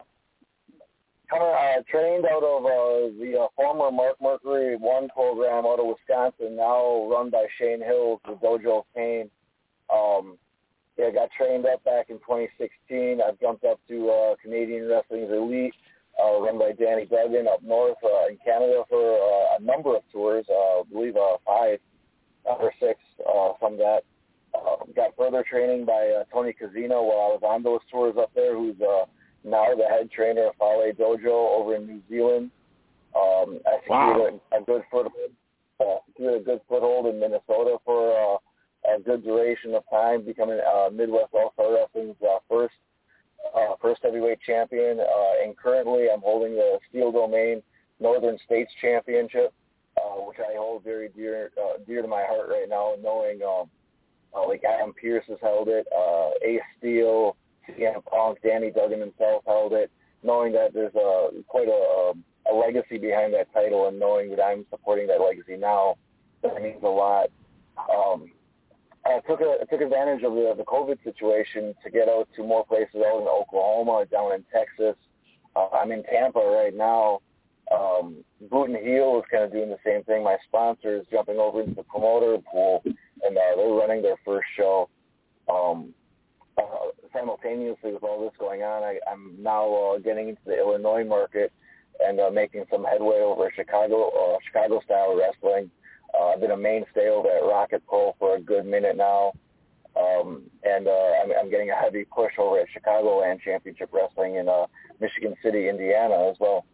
uh, trained out of uh, the uh, former Mark Mercury One program out of Wisconsin, now run by Shane Hills, the Dojo of Pain. Um, yeah, got trained up back in twenty sixteen. I've jumped up to uh, Canadian Wrestling's Elite, uh, run by Danny Duggan up north uh, in Canada for uh, a number of tours, uh, I believe uh, five or six uh, from that. Uh, got further training by uh, Tony Casino while I was on those tours up there, who's uh, now the head trainer of Fale Dojo over in New Zealand. Um, I secured wow. a, a good foothold, uh, secured a good foothold in Minnesota for uh, a good duration of time, becoming uh, Midwest All-Star Wrestling's uh, first uh, first heavyweight champion. Uh, and currently, I'm holding the Steel Domain Northern States Championship, uh, which I hold very dear uh, dear to my heart right now, knowing um, uh, like Adam Pearce has held it, uh, Ace Steel, C M Punk, Danny Duggan himself held it, knowing that there's a quite a, a legacy behind that title, and knowing that I'm supporting that legacy now, that means a lot. Um, I took a, I took advantage of the, the COVID situation to get out to more places out in Oklahoma, down in Texas. Uh, I'm in Tampa right now. Um, Boot and Heel is kind of doing the same thing. My sponsor is jumping over into the promoter pool, and uh, they're running their first show. Um, uh, simultaneously with all this going on, I, I'm now uh, getting into the Illinois market and uh, making some headway over at Chicago, uh, Chicago-style wrestling. Uh, I've been a mainstay over at Rocket Pro for a good minute now, um, and uh, I'm, I'm getting a heavy push over at Chicagoland Championship Wrestling in uh, Michigan City, Indiana as well.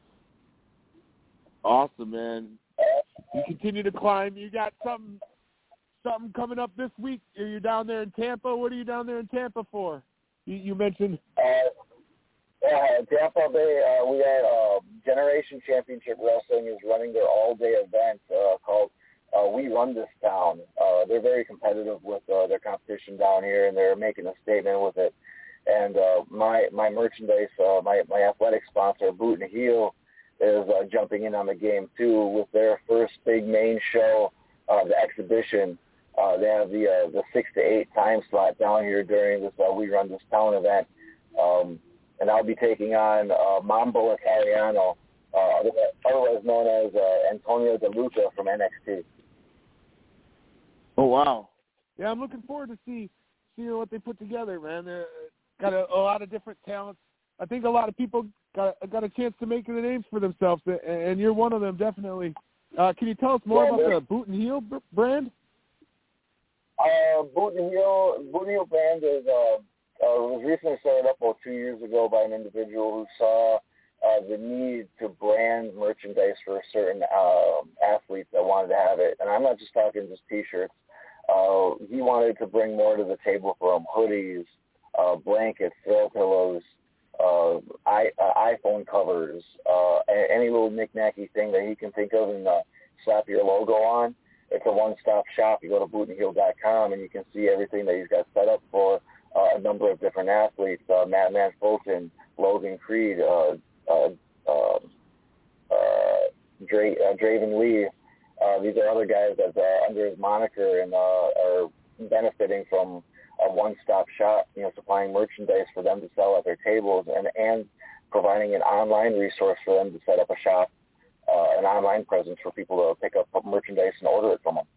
Awesome, man. You continue to climb. You got something something coming up this week. Are you down there in Tampa? What are you down there in Tampa for? You, you mentioned... Uh, Uh, Tampa Bay, uh, we had uh, Generation Championship Wrestling is running their all-day event uh, called uh, We Run This Town. Uh, they're very competitive with uh, their competition down here, and they're making a statement with it. And uh, my my merchandise, uh, my my athletic sponsor, Boot and Heel, is uh, jumping in on the game too with their first big main show, uh, the exhibition. Uh, they have the uh, the six to eight time slot down here during this uh, We Run This Town event. Um, And I'll be taking on uh, Mambo Italiano, uh, otherwise known as uh, Antonio De Luca from N X T. Oh, wow. Yeah, I'm looking forward to see seeing what they put together, man. They've got a, a lot of different talents. I think a lot of people got, got a chance to make the names for themselves, and you're one of them, definitely. Uh, can you tell us more yeah, about the Boot and Heel brand? Uh, Boot and Heel, Boot and Heel brand is... Uh, Uh, it was recently started up about two years ago by an individual who saw uh, the need to brand merchandise for certain uh, athletes that wanted to have it. And I'm not just talking just T-shirts. Uh, he wanted to bring more to the table for him: hoodies, uh, blankets, throw pillows, uh, I, uh, iPhone covers, uh, any little knick-knacky thing that he can think of and uh, slap your logo on. It's a one-stop shop. You go to boot and heel dot com and you can see everything that he's got set up for Uh, a number of different athletes, uh, Madman Fulton, Logan Creed, uh, uh, uh, uh, Dra- uh, Draven Lee. Uh, these are other guys that are under his moniker and uh, are benefiting from a one-stop shop, you know, supplying merchandise for them to sell at their tables and, and providing an online resource for them to set up a shop, uh, an online presence for people to pick up merchandise and order it from them.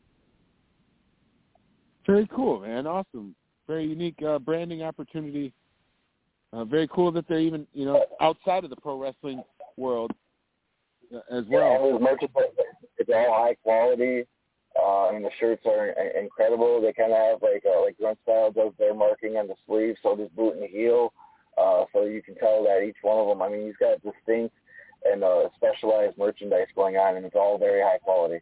Very cool, man. Awesome. Very unique uh, branding opportunity. Uh, very cool that they're even, you know, outside of the pro wrestling world uh, as well. Yeah, all merchandise, it's all high quality. Uh, I mean, the shirts are incredible. They kind of have like uh, like Grunt Style does their marking on the sleeve, so does Boot and Heel. Uh, so you can tell that each one of them, I mean, he's got distinct and uh, specialized merchandise going on, and it's all very high quality.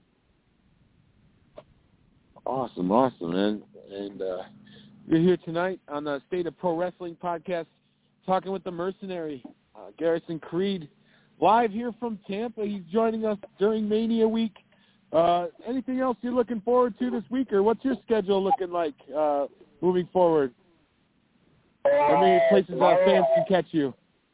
Awesome, awesome, man. And uh, you're here tonight on the State of Pro Wrestling podcast, talking with the Mercenary, uh, Garrison Creed, live here from Tampa. He's joining us during Mania Week. Uh, anything else you're looking forward to this week, or what's your schedule looking like uh, moving forward? How many places uh, fans can catch you?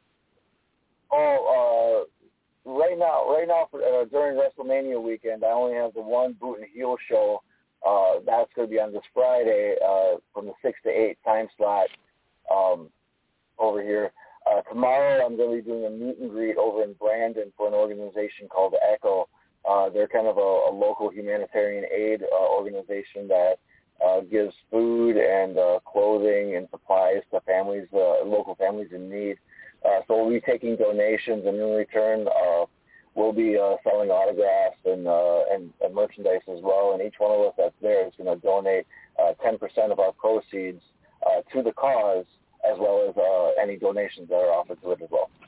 Oh, uh, right now, right now for, uh, during WrestleMania weekend, I only have the one Boot and Heel show. Uh, that's going to be on this Friday uh, from the six to eight time slot um, over here. Uh, tomorrow, I'm going to be doing a meet and greet over in Brandon for an organization called Echo. Uh, they're kind of a, a local humanitarian aid uh, organization that uh, gives food and uh, clothing and supplies to families, uh, local families in need. Uh, so we'll be taking donations, and in return, uh, we'll be uh, selling autographs and, uh, and and merchandise as well. And each one of us that's there is going to donate uh, ten percent of our proceeds uh, to the cause, as well as uh, any donations that are offered to it as well.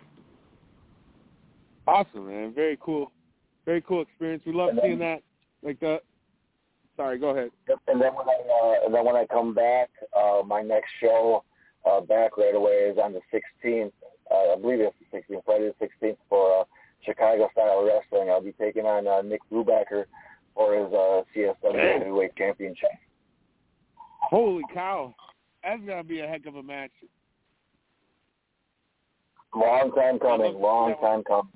Awesome, man. Very cool. Very cool experience. We love then, seeing that. Like the. Sorry, go ahead. And then when I uh, and then when I come back, uh, my next show uh, back right away is on the sixteenth. Uh, I believe it's the sixteenth, Friday the sixteenth for uh, Chicago Style Wrestling. I'll be taking on uh, Nick Brubaker for his uh, C S W Heavyweight Championship. Holy cow! That's gonna be a heck of a match. Long time coming. Long time coming.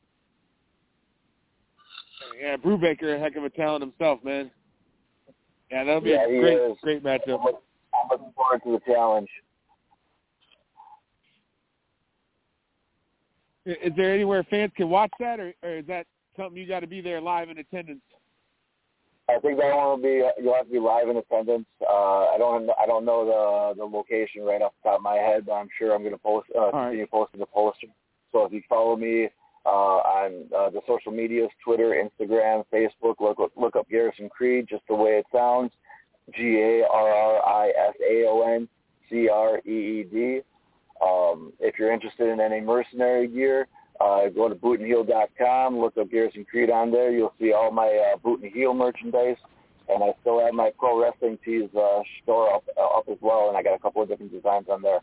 Yeah, Brubaker, a heck of a talent himself, man. Yeah, that'll be yeah, a great, is. great matchup. I'm looking forward to the challenge. Is there anywhere fans can watch that, or, or is that something you got to be there live in attendance? I think that one will be. You'll have to be live in attendance. Uh, I don't. I don't know the the location right off the top of my head, but I'm sure I'm going to post. Uh, continue right. posting the poster. So if you follow me uh, on uh, the social medias, Twitter, Instagram, Facebook, look look up Garrison Creed, just the way it sounds. G A R R I S A O N C R E E D. Um, if you're interested in any mercenary gear, uh, go to boot and heel dot com, look up Garrison Creed on there. You'll see all my uh, Boot and Heel merchandise, and I still have my Pro Wrestling Tees uh, store up, uh, up as well, and I got a couple of different designs on there.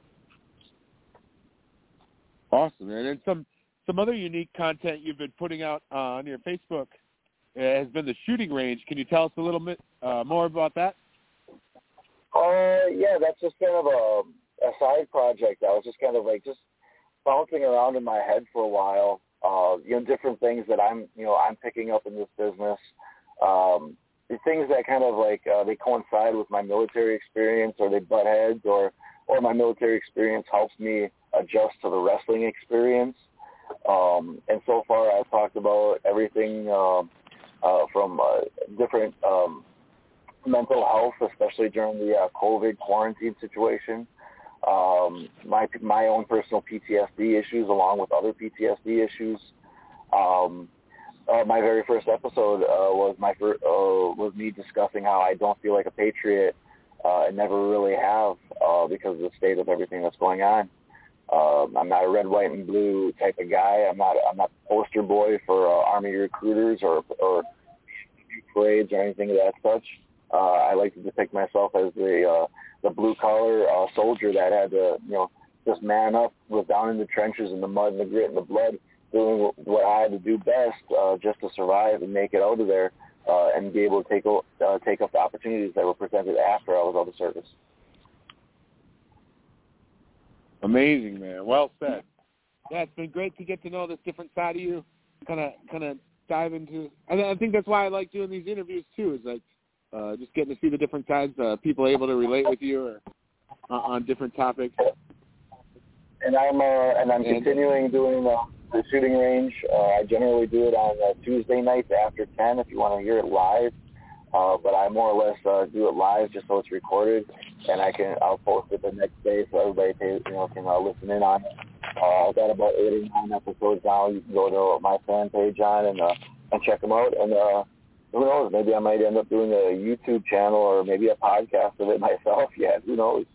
Awesome, man. And some, some other unique content you've been putting out uh, on your Facebook uh, has been the shooting range. Can you tell us a little bit uh, more about that? Uh, yeah, that's just kind of a... a side project. I was just kind of like just bouncing around in my head for a while. Uh, you know, different things that I'm, you know, I'm picking up in this business. Um, the things that kind of like uh, they coincide with my military experience, or they butt heads, or or my military experience helps me adjust to the wrestling experience. Um, and so far, I've talked about everything uh, uh, from uh, different um, mental health, especially during the uh, COVID quarantine situation. Um, my my own personal P T S D issues, along with other P T S D issues. Um, uh, my very first episode uh, was my fir- uh, was me discussing how I don't feel like a patriot, uh, and never really have, uh, because of the state of everything that's going on. Um, I'm not a red, white, and blue type of guy. I'm not I'm not the poster boy for uh, Army recruiters or or parades or anything of that such. Uh, I like to depict myself as the uh, the blue-collar uh, soldier that had to, you know, just man up, was down in the trenches in the mud and the grit and the blood, doing what I had to do best uh, just to survive and make it out of there, uh, and be able to take uh, take up the opportunities that were presented after I was out of service. Amazing, man. Well said. Yeah, it's been great to get to know this different side of you, kind of kind of dive into. I, I think that's why I like doing these interviews too. Is like. Uh, just getting to see the different sides, uh, people able to relate with you or uh, on different topics. And I'm uh, and I'm and, continuing doing uh, the shooting range. Uh, I generally do it on uh, Tuesday nights after ten if you want to hear it live. Uh, but I more or less uh, do it live just so it's recorded, and I can I'll post it the next day so everybody can, you know can uh, listen in on it. Uh, I've got about eight or nine episodes now. You can go to my fan page on and uh, and check them out. And uh, who knows? Maybe I might end up doing a YouTube channel or maybe a podcast of it myself yet. Who knows?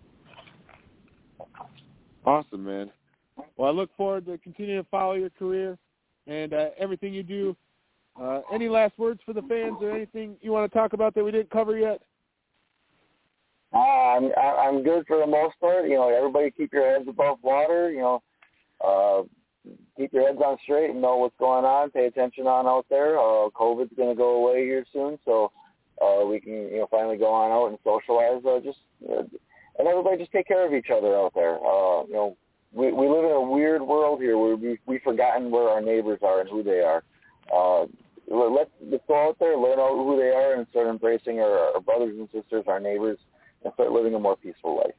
Awesome, man. Well, I look forward to continuing to follow your career and uh, everything you do. Uh, any last words for the fans or anything you want to talk about that we didn't cover yet? Uh, I'm I'm good for the most part. You know, everybody keep your heads above water. You know, uh, keep your heads on straight and know what's going on. Pay attention on out there. Uh, COVID's going to go away here soon, so uh, we can you know finally go on out and socialize. Uh, just uh, and everybody just take care of each other out there. Uh, you know, we we live in a weird world here where we we've forgotten where our neighbors are and who they are. Uh, let's, let's go out there, learn out who they are, and start embracing our, our brothers and sisters, our neighbors, and start living a more peaceful life.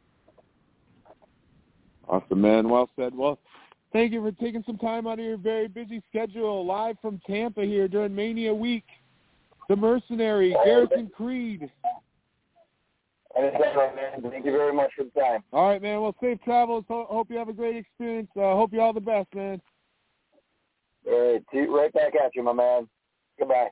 Awesome, man. Well said. Well, thank you for taking some time out of your very busy schedule, live from Tampa here during Mania Week. The Mercenary, Garrison Creed. Thank you very much for the time. All right, man. Well, safe travels. Ho- hope you have a great experience. Uh, hope you all the best, man. All right, see you right back at you, my man. Goodbye.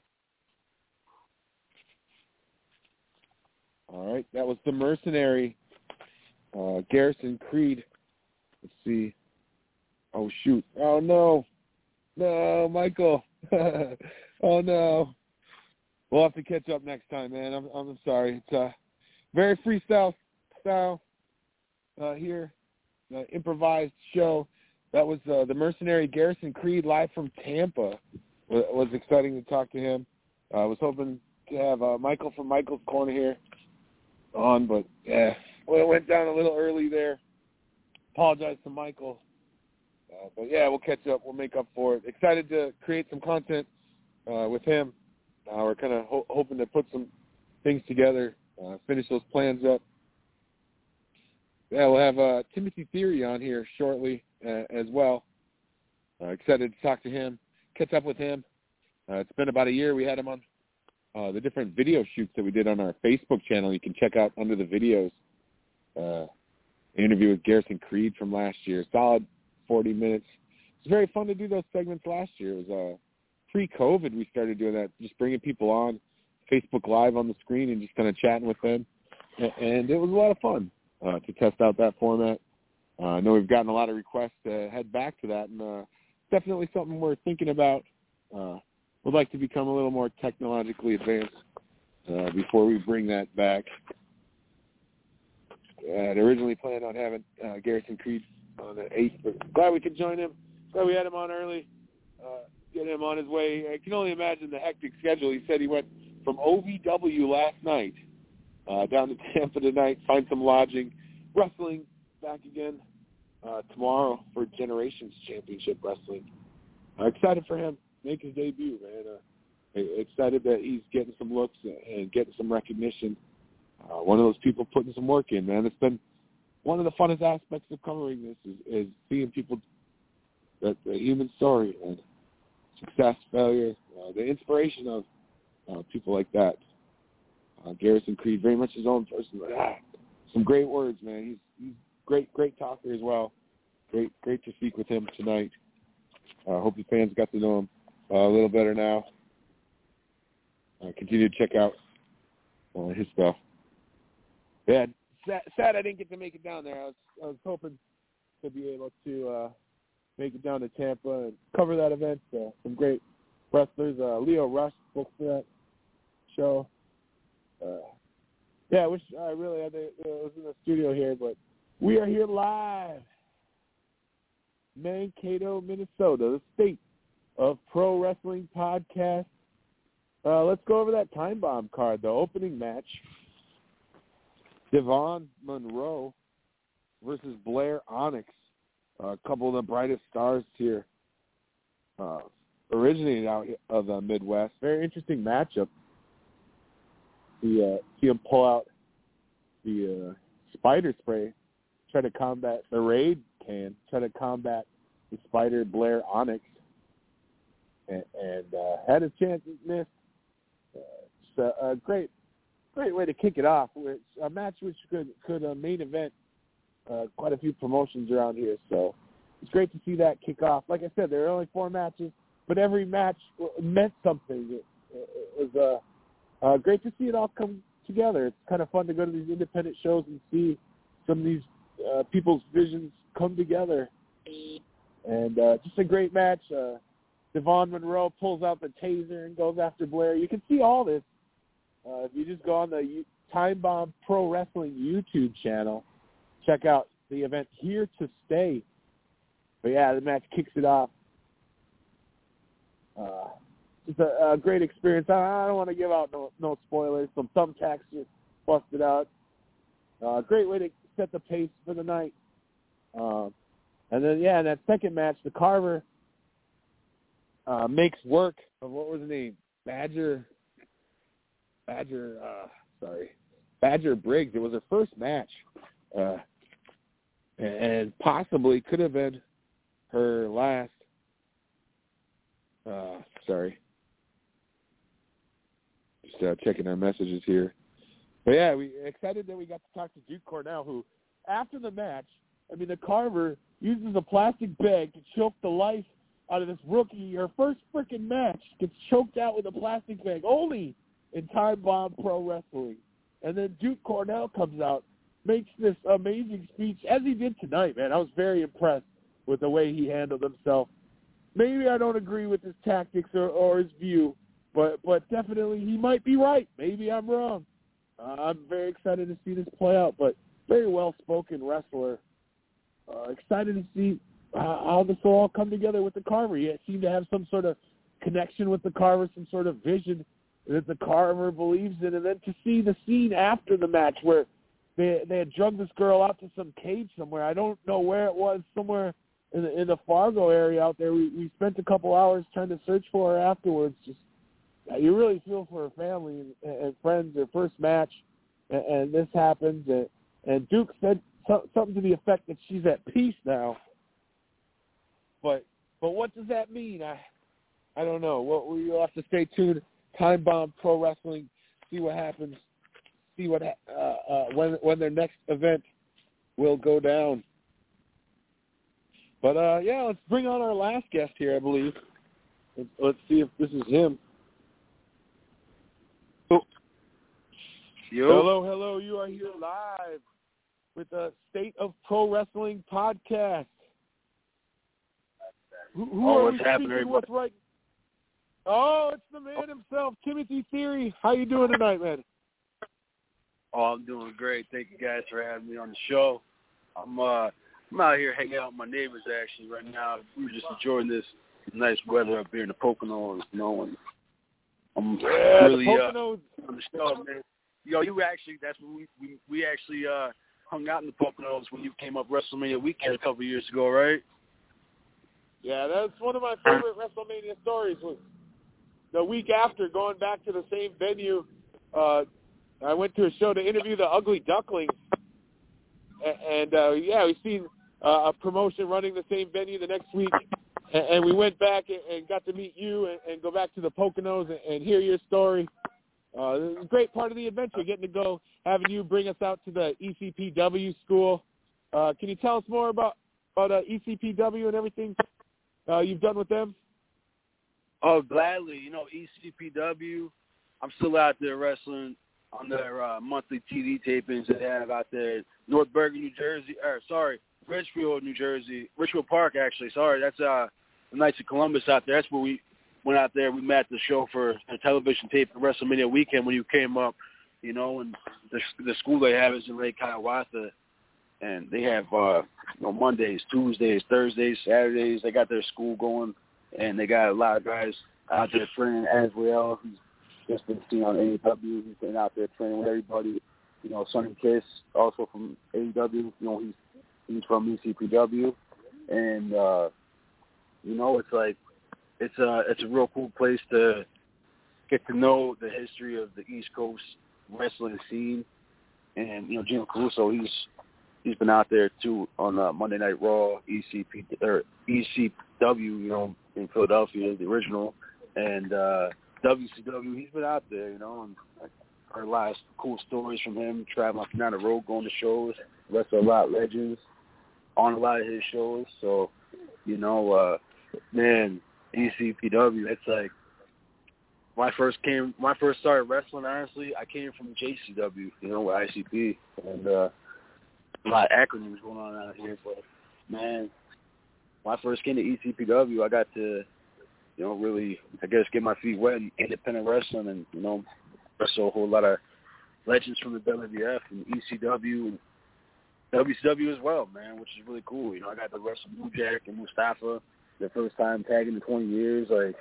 All right, that was the Mercenary, uh, Garrison Creed. Let's see. Oh, shoot. Oh, no. No, Michael. Oh, no. We'll have to catch up next time, man. I'm, I'm sorry. It's a very freestyle style uh, here, uh, improvised show. That was uh, the Mercenary, Garrison Creed, live from Tampa. It was exciting to talk to him. I uh, was hoping to have uh, Michael from Michael's Corner here on, but yeah, well, it went down a little early there. Apologize to Michael. Uh, but yeah, we'll catch up. We'll make up for it. Excited to create some content uh, with him. Uh, we're kind of ho- hoping to put some things together, uh, finish those plans up. Yeah, we'll have uh, Timothy Theory on here shortly uh, as well. Uh, excited to talk to him, catch up with him. Uh, it's been about a year. We had him on uh, the different video shoots that we did on our Facebook channel. You can check out under the videos. Uh, an interview with Garrison Creed from last year. Solid forty minutes. It was very fun to do those segments last year. It was uh, pre-COVID we started doing that, just bringing people on, Facebook Live on the screen and just kind of chatting with them. And it was a lot of fun. Uh, to test out that format. Uh, I know we've gotten a lot of requests to head back to that, and uh, definitely something we're thinking about. Uh, we'd like to become a little more technologically advanced uh, before we bring that back. I had originally planned on having uh, Garrison Creed on the eighth, but glad we could join him. Glad we had him on early, uh, get him on his way. I can only imagine the hectic schedule. He said he went from O V W last night Uh, down to Tampa tonight, find some lodging. Wrestling back again uh, tomorrow for Generations Championship Wrestling. Uh, excited for him make his debut, man. Uh, excited that he's getting some looks and getting some recognition. Uh, one of those people putting some work in, man. It's been one of the funnest aspects of covering this is, is seeing people, that the human story and success, failure, uh, the inspiration of uh, people like that. Uh, Garrison Creed, very much his own person. Ah, some great words, man. He's he's great, great talker as well. Great, great to speak with him tonight. I uh, hope the fans got to know him uh, a little better now. Uh, continue to check out uh, his stuff. Yeah, sad, sad I didn't get to make it down there. I was I was hoping to be able to uh, make it down to Tampa and cover that event. Uh, some great wrestlers. Uh, Leo Rush booked for that show. Uh, yeah, I wish I really had the, uh, was in the studio here, but we are here live, Mankato, Minnesota, the state of pro wrestling podcast. Uh, let's go over that time bomb card. The opening match: Devon Monroe versus Blair Onyx, a couple of the brightest stars here, uh, originated out of the Midwest. Very interesting matchup. See, uh, see him pull out the uh, spider spray, try to combat the Raid can, try to combat the Spider Blair Onyx, and, and uh, had his chances, missed. Uh, so a great, great way to kick it off. Which, a match which could could uh, main event uh, quite a few promotions around here. So it's great to see that kick off. Like I said, there are only four matches, but every match meant something. it was uh, uh, great to see it all come together. It's kind of fun to go to these independent shows and see some of these uh, people's visions come together. And uh, just a great match. Uh, Devon Monroe pulls out the taser and goes after Blair. You can see all this uh, if you just go on the Time Bomb Pro Wrestling YouTube channel. Check out the event Here to Stay. But yeah, the match kicks it off. Uh, it's a, a great experience. I, I don't want to give out no, no spoilers. Some thumbtacks just busted out. Uh, great way to set the pace for the night. Um, and then, yeah, in that second match, the Carver uh, makes work of, what was his name? Badger, Badger, uh, sorry, Badger Briggs. It was her first match. Uh, and possibly could have been her last. Uh, sorry. Just uh, checking our messages here. But, yeah, we excited that we got to talk to Duke Cornell, who, after the match, I mean, the Carver uses a plastic bag to choke the life out of this rookie. Her first freaking match gets choked out with a plastic bag, only in Time Bomb Pro Wrestling. And then Duke Cornell comes out, makes this amazing speech, as he did tonight, man. I was very impressed with the way he handled himself. Maybe I don't agree with his tactics or, or his view, but but definitely he might be right. Maybe I'm wrong. Uh, I'm very excited to see this play out, but very well-spoken wrestler. Uh, excited to see how, how this will all come together with the Carver. He seemed to have some sort of connection with the Carver, some sort of vision that the Carver believes in, and then to see the scene after the match where they they had drugged this girl out to some cage somewhere. I don't know where it was, somewhere in the, in the Fargo area out there. We, we spent a couple hours trying to search for her afterwards. Just you really feel for her family and, and friends, their first match, and, and this happens. And, and Duke said so, something to the effect that she's at peace now. But but what does that mean? I I don't know. Well, we'll have to stay tuned. Time Bomb Pro Wrestling, see what happens, see what uh, uh, when when their next event will go down. But uh, yeah, let's bring on our last guest here. I believe. Let's, let's see if this is him. Oh. Yo. Hello, hello. You are here live with the State of Pro Wrestling podcast. Who, who oh, are what's we happening, speaking with right? Oh, it's the man himself, Timothy Theory. How you doing tonight, man? Oh, I'm doing great. Thank you guys for having me on the show. I'm uh, I'm out here hanging out with my neighbors actually right now. We were just enjoying this nice weather up here in the Poconos, you know, and I'm yeah, really the uh, Poconos. on the show, man. Yo, you actually, that's when we we, we actually uh, hung out in the Poconos when you came up WrestleMania weekend a couple of years ago, right? Yeah, that's one of my favorite WrestleMania stories. Was the week after, going back to the same venue. Uh, I went to a show to interview the Ugly Ducklings, and uh, yeah, we've seen uh, a promotion running the same venue the next week, and, and we went back and, and got to meet you and, and go back to the Poconos and, and hear your story. Uh, it was a great part of the adventure, getting to go, having you bring us out to the E C P W school. Uh, can you tell us more about, about uh, E C P W and everything uh, you've done with them? Oh, gladly. You know, E C P W, I'm still out there wrestling on their uh, monthly T V tapings they have out there in North Bergen, New Jersey. Or, sorry, Richfield, New Jersey. Richfield Park, actually. Sorry, that's uh, the Knights of Columbus out there. That's where we went out there. We met at the show for a television tape for WrestleMania weekend when you came up, you know, and the, the school they have is in Lake Hiawatha. And they have, uh, you know, Mondays, Tuesdays, Thursdays, Saturdays. They got their school going. And they got a lot of guys out there training as well. He's just been seen on A E W. He's been out there training with everybody. You know, Sonny Kiss, also from A E W. You know, he's he's from E C P W. And, uh, you know, it's like, it's a, it's a real cool place to get to know the history of the East Coast wrestling scene. And, you know, Gino Caruso, he's he's been out there, too, on uh, Monday Night Raw, E C P, or E C W, you know, in Philadelphia, the original, and uh, W C W. He's been out there, you know, and I heard a lot of cool stories from him, traveling up and down the road, going to shows, wrestling a lot of legends on a lot of his shows. So, you know, uh, man, E C P W, it's like when I first came, when I first started wrestling, honestly, I came from J C W, you know, with I C P, and uh, a lot of acronyms going on out here. But man, when I first came to E C P W, I got to, you know, really, I guess, get my feet wet in independent wrestling, and you know, wrestle a whole lot of legends from the W W F and E C W and W C W as well, man, which is really cool. You know, I got to wrestle New Jack and Mustafa the first time tagging in twenty years. Like,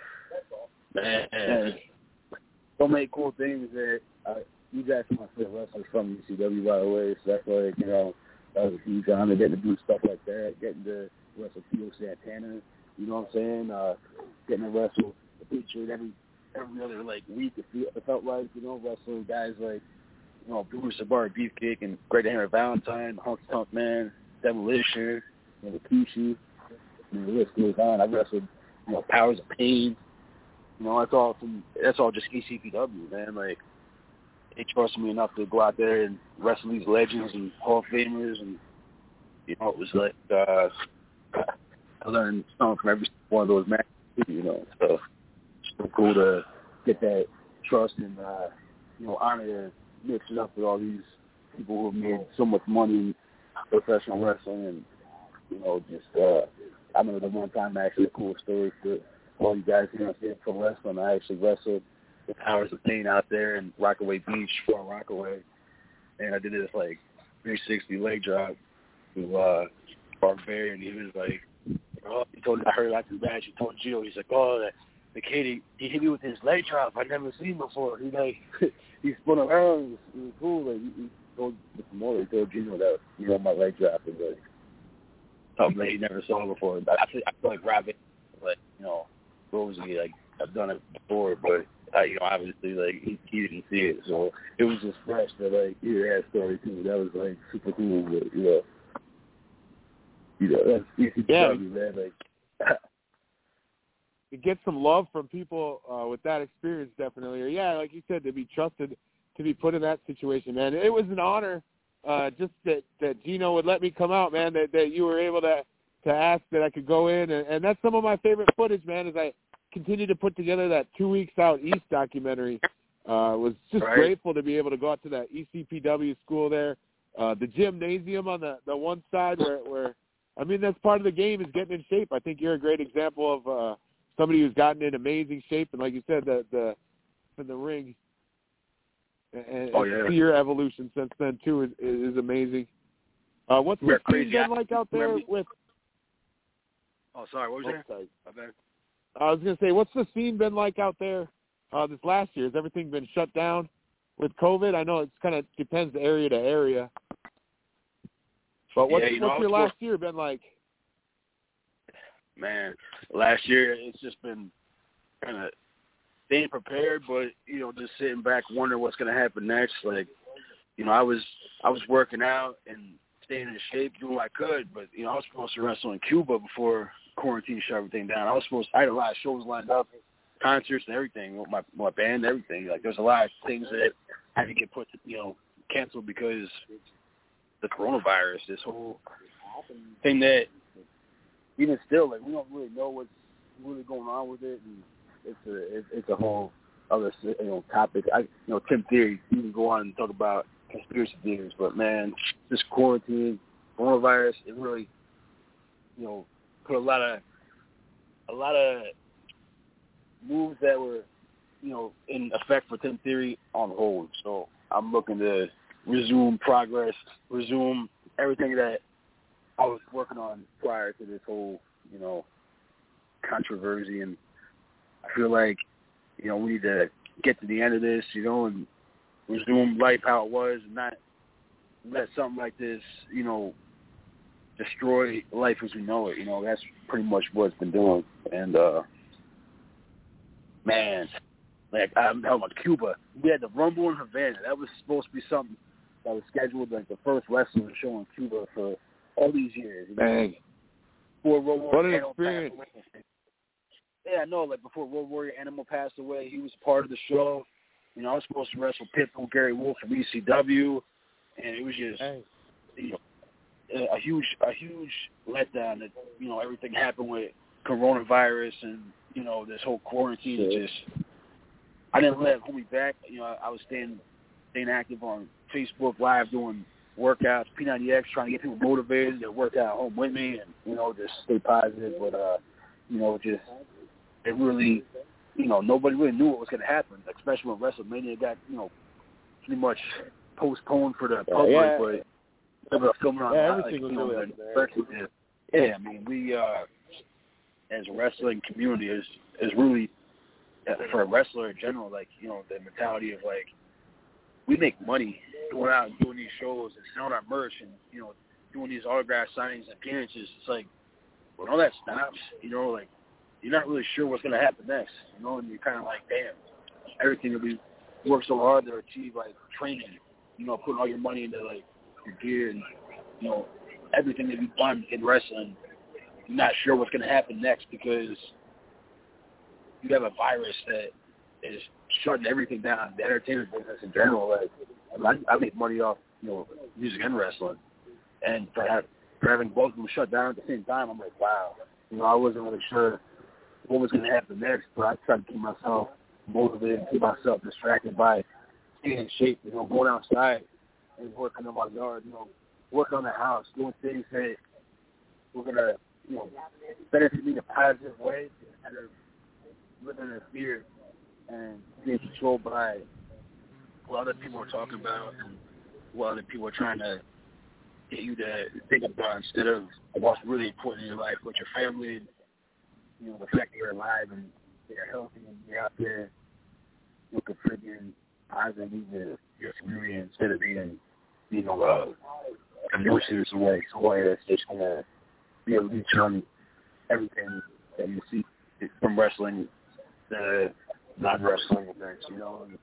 man, so many cool things that uh, New Jack's my favorite wrestler from E C W, by the way. So that's like, you know, that was a huge honor getting to do stuff like that, getting to wrestle Tito Santana. You know what I'm saying? Uh, getting to wrestle the Patriot every every other like week. It, feel, it felt like, you know, wrestling guys like, you know, Bruce Sabari, Beefcake, and Great Henry Valentine, Honky Tonk Man, Demolition, you know, Rikishi. And the list goes on. I wrestled, you know, Powers of Pain. You know, that's all from that's all just E C P W, man. Like, they trusted me enough to go out there and wrestle these legends and Hall of Famers, and you know, it was like uh, I learned something from every one of those matches, you know. So it's so cool to get that trust and uh, you know, honor to mix it up with all these people who have made so much money in professional wrestling, and you know, just uh, I remember the one time actually a cool story for all you guys who don't see it for wrestling. I actually wrestled the Powers of Pain out there in Rockaway Beach, Fort Rockaway, and I did this like three sixty leg drop to uh, Barbarian. He was like, oh, he told me, I heard after the match, he told Gio, he's like, oh, that the kid, he, he hit me with his leg drop I'd never seen before. He like, he spun around. It was cool. Like, he, he told the promoter, he told Gino that, you know, my leg drop was like something that he never saw before. But I feel, I feel like Rabbit, like, you know, Rosie, like, I've done it before, but, uh, you know, obviously, like, he, he didn't see it. So it was just fresh to, like, hear that story, too. That was, like, super cool. But, you know, you know, that's E C W, yeah, man. Like, you get some love from people uh, with that experience, definitely. Or, yeah, like you said, to be trusted, to be put in that situation, man. It was an honor uh, just that, that Gino would let me come out, man, that, that you were able to, to ask that I could go in. And, and that's some of my favorite footage, man, as I continue to put together that Two Weeks Out East documentary. Uh, was just right. Grateful to be able to go out to that E C P W school there. Uh, the gymnasium on the, the one side where, where, I mean, that's part of the game is getting in shape. I think you're a great example of uh, somebody who's gotten in amazing shape. And like you said, the, the in the ring, and, oh, and yeah. see your evolution since then, too, is, is amazing. Uh, what's the scene been like out there with – Oh, sorry. What was oh, that? Okay. I was going to say, what's the scene been like out there uh, this last year? Has everything been shut down with COVID? I know it's kind of depends area to area. But what's, yeah, you know, what's your last year been like? Man, last year it's just been kind of staying prepared, but, you know, just sitting back wondering what's going to happen next. Like, you know, I was I was working out and staying in shape, doing what I could, but, you know, I was supposed to wrestle in Cuba before quarantine shut everything down. I was supposed to, I had a lot of shows lined up, concerts and everything with my my band and everything. Like, there's a lot of things that had to get put, you know, canceled because the coronavirus, this whole thing that even still, like, we don't really know what's really going on with it, and it's a it's, it's a whole other, you know, topic. I, you know, Tim Theory, you can go on and talk about conspiracy theories, but man, this quarantine, coronavirus, it really, you know, put a lot of a lot of moves that were, you know, in effect for Tim Theory on hold. So I'm looking to resume progress, resume everything that I was working on prior to this whole, you know, controversy. And I feel like, you know, we need to get to the end of this, you know, and resume life how it was, and not let something like this, you know, destroy life as we know it. You know, that's pretty much what it's been doing. And, uh, man, like, I'm talking about Cuba. We had the Rumble in Havana. That was supposed to be something that was scheduled, like the first wrestling show in Cuba for all these years. You know? Dang. Before World War what an experience. Yeah, I know, like, before World Warrior Animal passed away, he was part of the show. You know, I was supposed to wrestle Pitbull Gary Wolf from E C W, and it was just, Dang. you know, a huge, a huge letdown that, you know, everything happened with coronavirus and, you know, this whole quarantine. It just, I didn't let it hold me back. You know, I, I was staying staying active on Facebook Live doing workouts, P ninety X, trying to get people motivated to work out at home with me and, you know, just stay positive. But, uh, you know, just it really, you know, nobody really knew what was going to happen, especially when WrestleMania got, you know, pretty much postponed for the public. Yeah, but they were filming on yeah, like, everything was you know, really up there. Yeah, I mean, we, uh, as a wrestling community, is is really, uh, for a wrestler in general, like, you know, the mentality of, like, we make money going out and doing these shows and selling our merch and, you know, doing these autograph signings and appearances. It's like, when all that stops, you know, like, you're not really sure what's going to happen next, you know, and you're kind of like, damn, everything that we work so hard to achieve, like, training, you know, putting all your money into, like, your gear and, you know, everything that you've done in wrestling, you're not sure what's going to happen next because you have a virus that is shutting everything down, the entertainment business in general. Like, I, I make money off, you know, music and wrestling. And for, have, for having both of them shut down at the same time, I'm like, wow. You know, I wasn't really sure what was going to happen next, but I tried to keep myself motivated, keep myself distracted by staying in shape, you know, going outside and working on my yard, you know, working on the house, doing things that we're going to, you know, benefit me in a positive way instead of living in fear and being controlled by what other people are talking about and what other people are trying to get you to think about instead of what's really important in your life, with your family, and, you know, the fact that you're alive and you're healthy and you're out there, you know, contributing positively to your community instead of being, you know, uh, a nuisance away, somebody that's just going to be a leech on everything that you see from wrestling to non-wrestling events, you know. And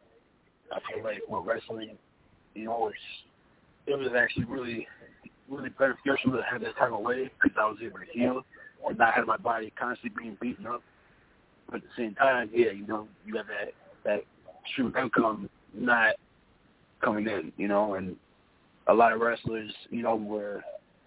I feel like with wrestling, you know, it's, it was actually really, really beneficial to have that time away because I was able to heal and not have my body constantly being beaten up. But at the same time, yeah, you know, you have that, that true income not coming in, you know, and a lot of wrestlers, you know, were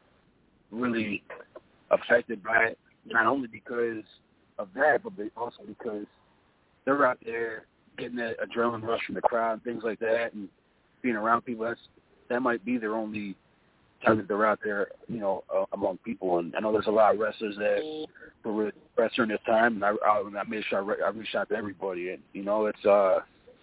really affected by it, not only because of that, but also because they're out there getting that adrenaline rush from the crowd and things like that, and being around people. That's that might be their only time that they're out there, you know, uh, among people. And I know there's a lot of wrestlers that were really depressed during this time, and I, I, I made sure I, re- I reached out to everybody. And you know, it's uh,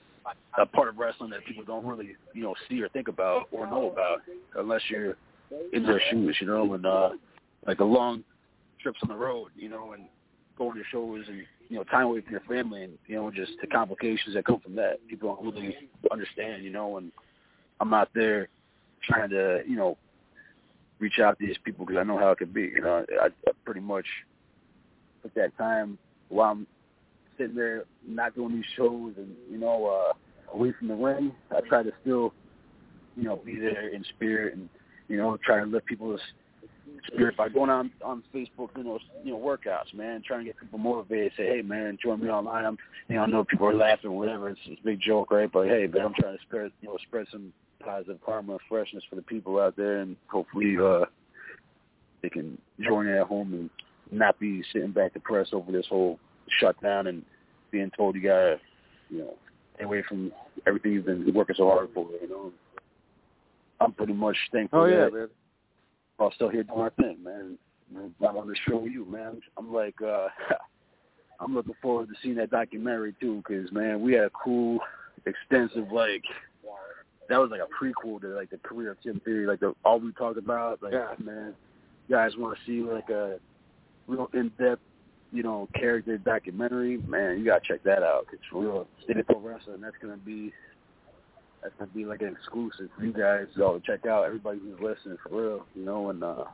a part of wrestling that people don't really, you know, see or think about or know about unless you're in their shoes, you know, and uh, like the long trips on the road, you know, and going to shows and, you know, time away from your family and, you know, just the complications that come from that. People don't really understand, you know, and I'm out there trying to, you know, reach out to these people because I know how it could be. You know, I, I pretty much at that time while I'm sitting there not doing these shows and, you know, uh, away from the ring, I try to still, you know, be there in spirit and, you know, try to lift people's spirit by going on on Facebook, you know, you know, workouts, man, trying to get people motivated. Say, hey, man, join me online. I'm, you know, I know people are laughing or whatever. It's, it's a big joke, right? But hey, man, I'm trying to spread, you know, spread some positive karma and freshness for the people out there, and hopefully, uh, they can join at home and not be sitting back depressed over this whole shutdown and being told you gotta, you know, stay away from everything you've been working so hard for. You know, I'm pretty much thankful. Oh yeah, that man. I'm still here doing our thing, man. I'm on the show with you, man. I'm like, uh, I'm looking forward to seeing that documentary too, because man, we had a cool, extensive, like, that was like a prequel to like the career of Tim Theory, like the all we talked about. Like, yeah. Man, you guys want to see like a real in-depth, you know, character documentary? Man, you gotta check that out. It's real. State of Pro Wrestling. That's gonna be. That's going to be like an exclusive for you guys to check out. Everybody who's listening, for real, you know, and uh,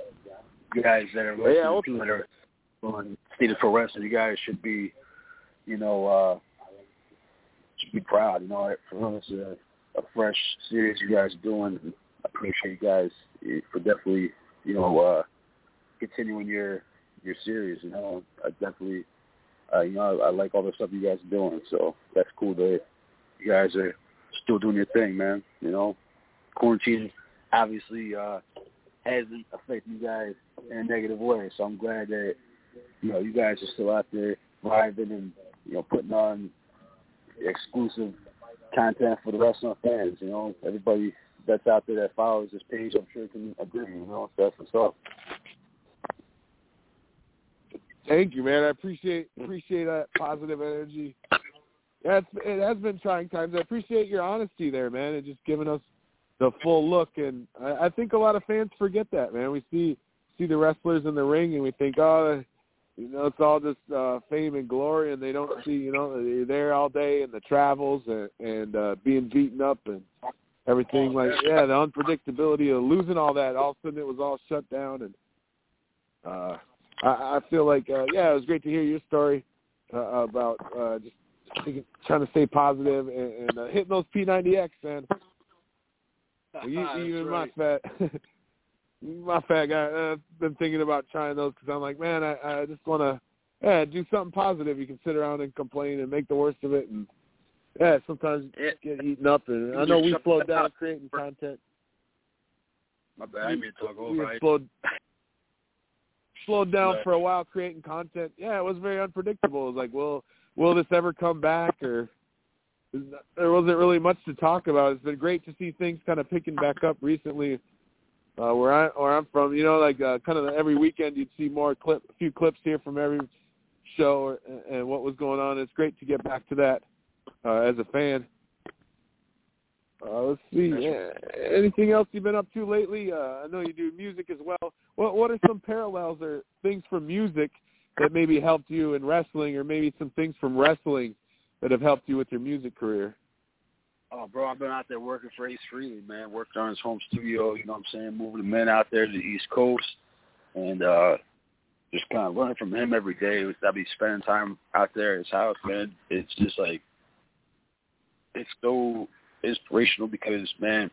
you guys that are listening yeah, to that are on State of Pro Wrestling, you guys should be, you know, uh, should be proud. You know, for real, it's a, a fresh series you guys are doing. And I appreciate you guys for definitely, you know, uh, continuing your your series. You know, I definitely, uh, you know, I, I like all the stuff you guys are doing. So that's cool that you guys are still doing your thing, man. You know, quarantine obviously uh, hasn't affected you guys in a negative way. So I'm glad that, you know, you guys are still out there thriving and, you know, putting on exclusive content for the wrestling fans. You know, everybody that's out there that follows this page, I'm sure can agree. You know, that's what's up. Thank you, man. I appreciate appreciate that positive energy. Yeah, it's, it has been trying times. I appreciate your honesty there, man, and just giving us the full look. And I, I think a lot of fans forget that, man. We see see the wrestlers in the ring, and we think, oh, you know, it's all just uh, fame and glory, and they don't see, you know, they're there all day and the travels and, and uh, being beaten up and everything. Like, yeah, the unpredictability of losing all that. All of a sudden, it was all shut down, and uh, I, I feel like, uh, yeah, it was great to hear your story uh, about uh, just thinking, trying to stay positive and, and uh, hitting those P ninety X, man. Well, you, even right. my fat, my fat guy, uh, I've been thinking about trying those because I'm like, man, I, I just want to, yeah, do something positive. You can sit around and complain and make the worst of it, and yeah, sometimes yeah. get eaten up. And I know we slowed down creating content. My bad, I didn't talk over. We Right? slowed, slowed down right. for a while creating content. Yeah, it was very unpredictable. It was like, will will this ever come back? Or there wasn't really much to talk about. It's been great to see things kind of picking back up recently. Uh, where I where I'm from, you know, like uh, kind of every weekend you'd see more clip, a few clips here from every show or, and what was going on. It's great to get back to that uh, as a fan. Uh, let's see. Yeah. Anything else you've been up to lately? Uh, I know you do music as well. What What are some parallels or things from music that maybe helped you in wrestling, or maybe some things from wrestling that have helped you with your music career? Oh, bro, I've been out there working for Ace Frehley, man. Worked on his home studio, you know what I'm saying, moving the men out there to the East Coast, and uh, just kind of learning from him every day. I'd be spending time out there at his house, man. It's just like, it's so inspirational because, man,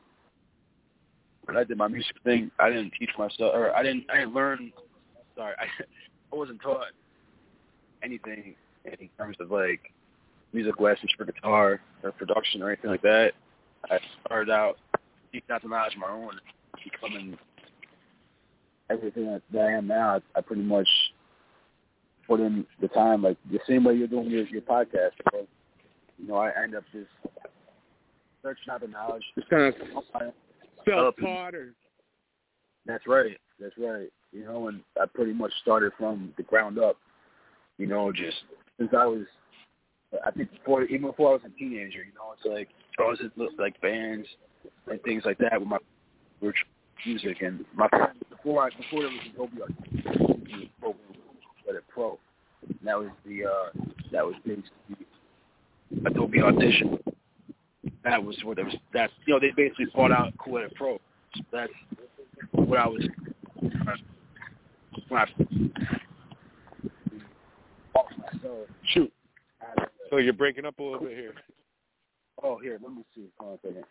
when I did my music thing, I didn't teach myself, or I didn't, I didn't learn, sorry, I, I wasn't taught anything in terms of, like, music lessons for guitar or production or anything like that. I started out seeking out the knowledge of my own, becoming everything that, that I am now. I, I pretty much put in the time, like the same way you're doing your, your podcast. So, you know, I end up just searching out the knowledge. Just kind of self-taught, or that's right. That's right. You know, and I pretty much started from the ground up. You know, just since I was. I think before, even before I was a teenager, you know, it's like I was in like bands and things like that with my virtual music, and my before I before there was Adobe Audition, Let It Pro, and that was the uh, that was basically Adobe Audition. That was what it was. That you know they basically bought out Cool Edit Pro. So that's what I was when I myself. Shoot. So you're breaking up a little bit here. Oh, here, let me see. Hold on a second.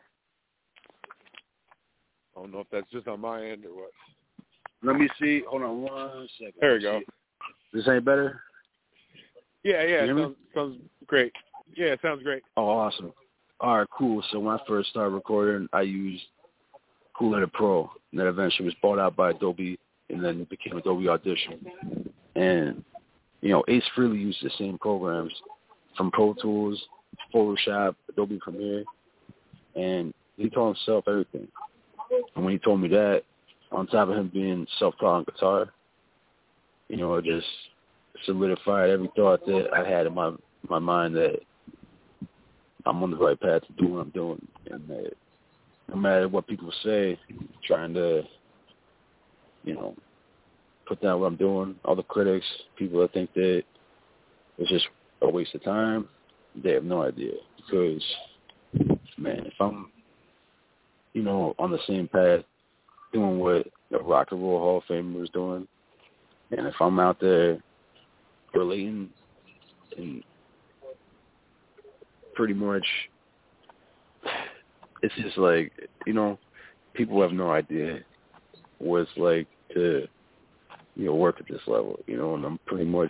I don't know if that's just on my end or what. Let me see. Hold on one second. There we go. This ain't better? Yeah, yeah. It sounds, sounds great. Yeah, it sounds great. Oh, awesome. All right, cool. So when I first started recording, I used Cool Edit Pro, and then eventually was bought out by Adobe, and then it became Adobe Audition. And, you know, Ace Frehley used the same programs from Pro Tools, Photoshop, Adobe Premiere, and he taught himself everything. And when he told me that, on top of him being self-taught on guitar, you know, it just solidified every thought that I had in my my mind that I'm on the right path to do what I'm doing, and that no matter what people say, trying to, you know, put down what I'm doing, all the critics, people that think that it's just a waste of time, they have no idea. Because, man, if I'm, you know, on the same path doing what the Rock and Roll Hall of Famer is doing, and if I'm out there relating and pretty much, it's just like, you know, people have no idea what it's like to, you know, work at this level, you know, and I'm pretty much,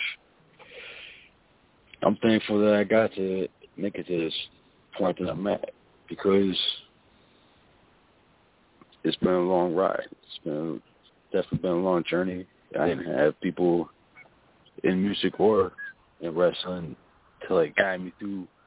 I'm thankful that I got to make it to this point that I'm at, because it's been a long ride. It's been definitely been a long journey. I didn't have people in music or in wrestling to, like, guide me through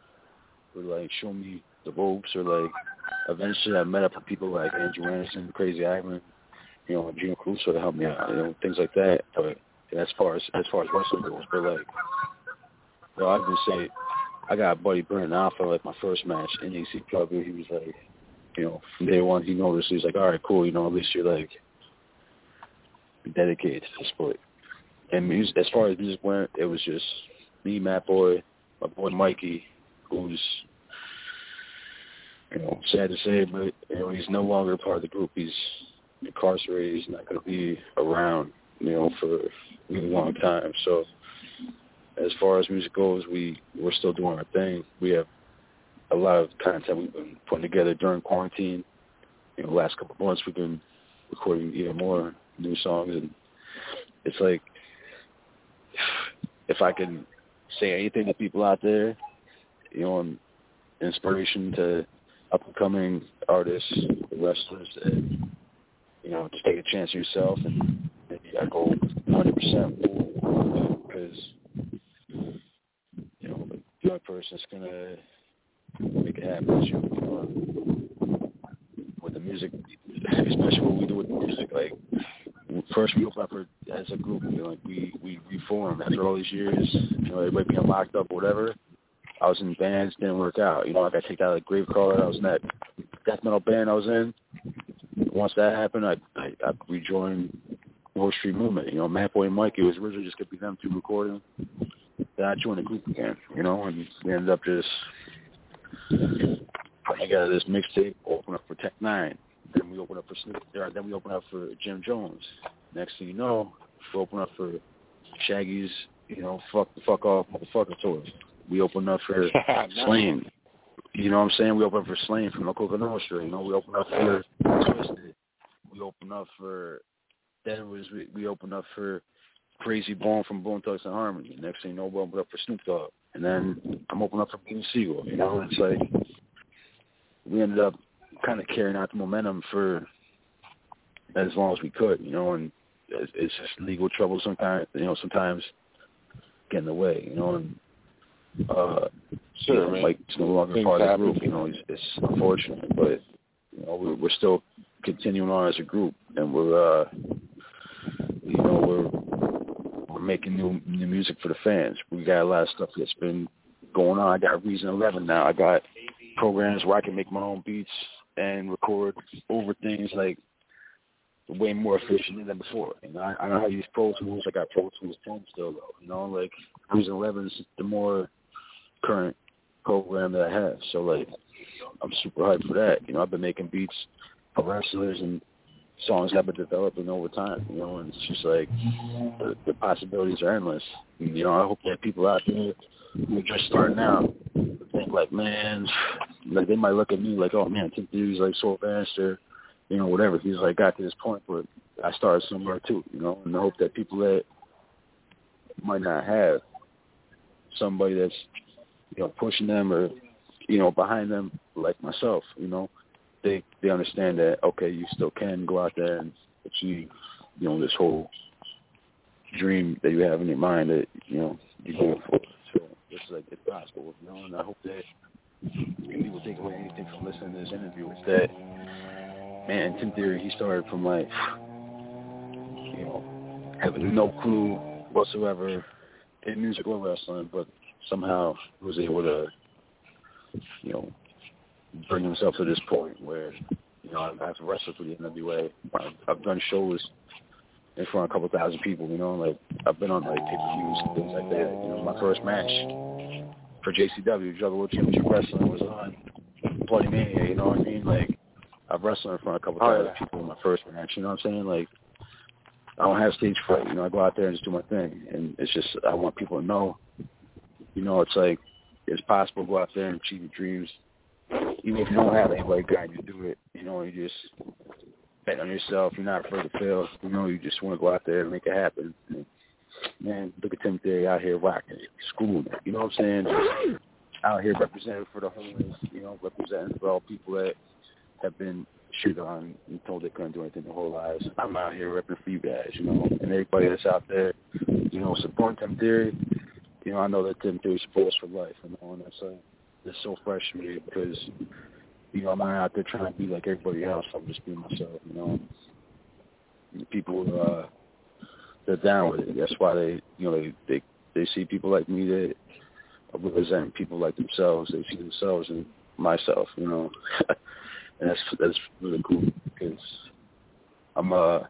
or like show me the ropes, or like eventually I met up with people like Andrew Anderson, Crazy Ivan, you know, Gino Caruso to help me out, you know, things like that. But as far as as far as wrestling goes, but like, you know, I can say I got a buddy Brandon Alpha, like my first match in A C W. He was like, you know, from day one he noticed. He was like, all right, cool, you know, at least you're like dedicated to the sport. And music, as far as music went, it was just me, Matt Boy, my boy Mikey, who's, you know, sad to say, but you know, he's no longer a part of the group. He's incarcerated. He's not going to be around, you know, for a really long time. So as far as music goes, we, we're still doing our thing. We have a lot of content we've been putting together during quarantine. You know, the last couple of months we've been recording even more new songs, and it's like, if I can say anything to people out there, you know, and inspiration to up-and-coming artists, wrestlers, and, you know, just take a chance on yourself, and maybe I go one hundred percent because, you know, the other person's going to make it happen with you, you know, with the music, especially what we do with the music. Like, first we opened up for, as a group, you know, like we, we reformed after all these years, you know, everybody being locked up or whatever. I was in bands, didn't work out. You know, I got kicked out of the Gravecaller. I was in that death metal band I was in. Once that happened, I, I, I rejoined Wall Street Movement. You know, Matt Boy and Mikey, it was originally just going to be them two recording. Then I joined the group again, you know, and we ended up just putting together this mixtape, open up for Tech Nine. Then we open up for Snoop. Then we open up for Jim Jones. Next thing you know, we open up for Shaggy's, you know, fuck the fuck off motherfucker tour. We open up for Slain. You know what I'm saying? We open up for Slain from La Coca Nostra. You know, we open up for Twisted. We open up for then was we, we open up for Crazy Bone from Bone Thugs and Harmony. Next thing you know, we open up for Snoop Dogg. And then I'm opening up for Beanie Siegel. You know, it's like we ended up kind of carrying out the momentum for as long as we could, you know, and it's, it's just legal trouble sometimes, you know, sometimes get in the way, you know, and uh, sure, you know, man. Like it's no longer Things part happen. Of the group, you know, it's, it's unfortunate, but you know, we're, we're still continuing on as a group, and we're, uh, you know, we're we're making new new music for the fans. We got a lot of stuff that's been going on. I got Reason eleven now. I got programs where I can make my own beats and record over things like way more efficiently than before. You know, I, I know how to use Pro Tools. I got Pro Tools ten still, though. You know, like Reason eleven is the more current program that I have. So, like, I'm super hyped for that. You know, I've been making beats for wrestlers and songs I've been developing over time, you know, and it's just like the, the possibilities are endless. And, you know, I hope that people out there who are just starting out think like, man, like they might look at me like, oh man, Tim Theory's like so advanced or, you know, whatever. He's like got to this point, but I started somewhere too, you know, and I hope that people that might not have somebody that's, you know, pushing them or, you know, behind them like myself, you know, they they understand that, okay, you still can go out there and achieve, you know, this whole dream that you have in your mind that, you know, you're going for. So it's like it's possible, you know, and I hope that if people take away anything from listening to this interview, it's that, man, Tim Theory, he started from like, you know, having no clue whatsoever in music or wrestling, but somehow was able to, you know, bring himself to this point where, you know, I've wrestled for the N W A. I've, I've done shows in front of a couple thousand people, you know, like I've been on like pay-per-views and things like that. You know, my first match for J C W, Juggalo Championship Wrestling, was on Bloody Mania, you know what I mean? Like, I've wrestled in front of a couple thousand oh, yeah. people in my first match, you know what I'm saying? Like, I don't have stage fright, you know, I go out there and just do my thing. And it's just, I want people to know, you know, it's like, it's possible to go out there and achieve your dreams. Even if you don't have anybody guiding you to do it, you know, you just bet on yourself. You're not afraid to fail. You know, you just want to go out there and make it happen. And, man, look at Tim Theory out here rocking it, schooling it. You know what I'm saying? Just out here representing for the homeless, you know, representing for all people that have been shit on and told they couldn't do anything their whole lives. I'm out here repping for you guys, you know, and everybody that's out there, you know, supporting Tim Theory. You know, I know that Tim Theory supports for life, you know, and that's like, is so fresh to me because, you know, I'm not out there trying to be like everybody else. I'm just being myself, you know. And people, uh, they're down with it. That's why they, you know, they, they, they see people like me that represent people like themselves. They see themselves in myself, you know. And that's that's really cool because I'm uh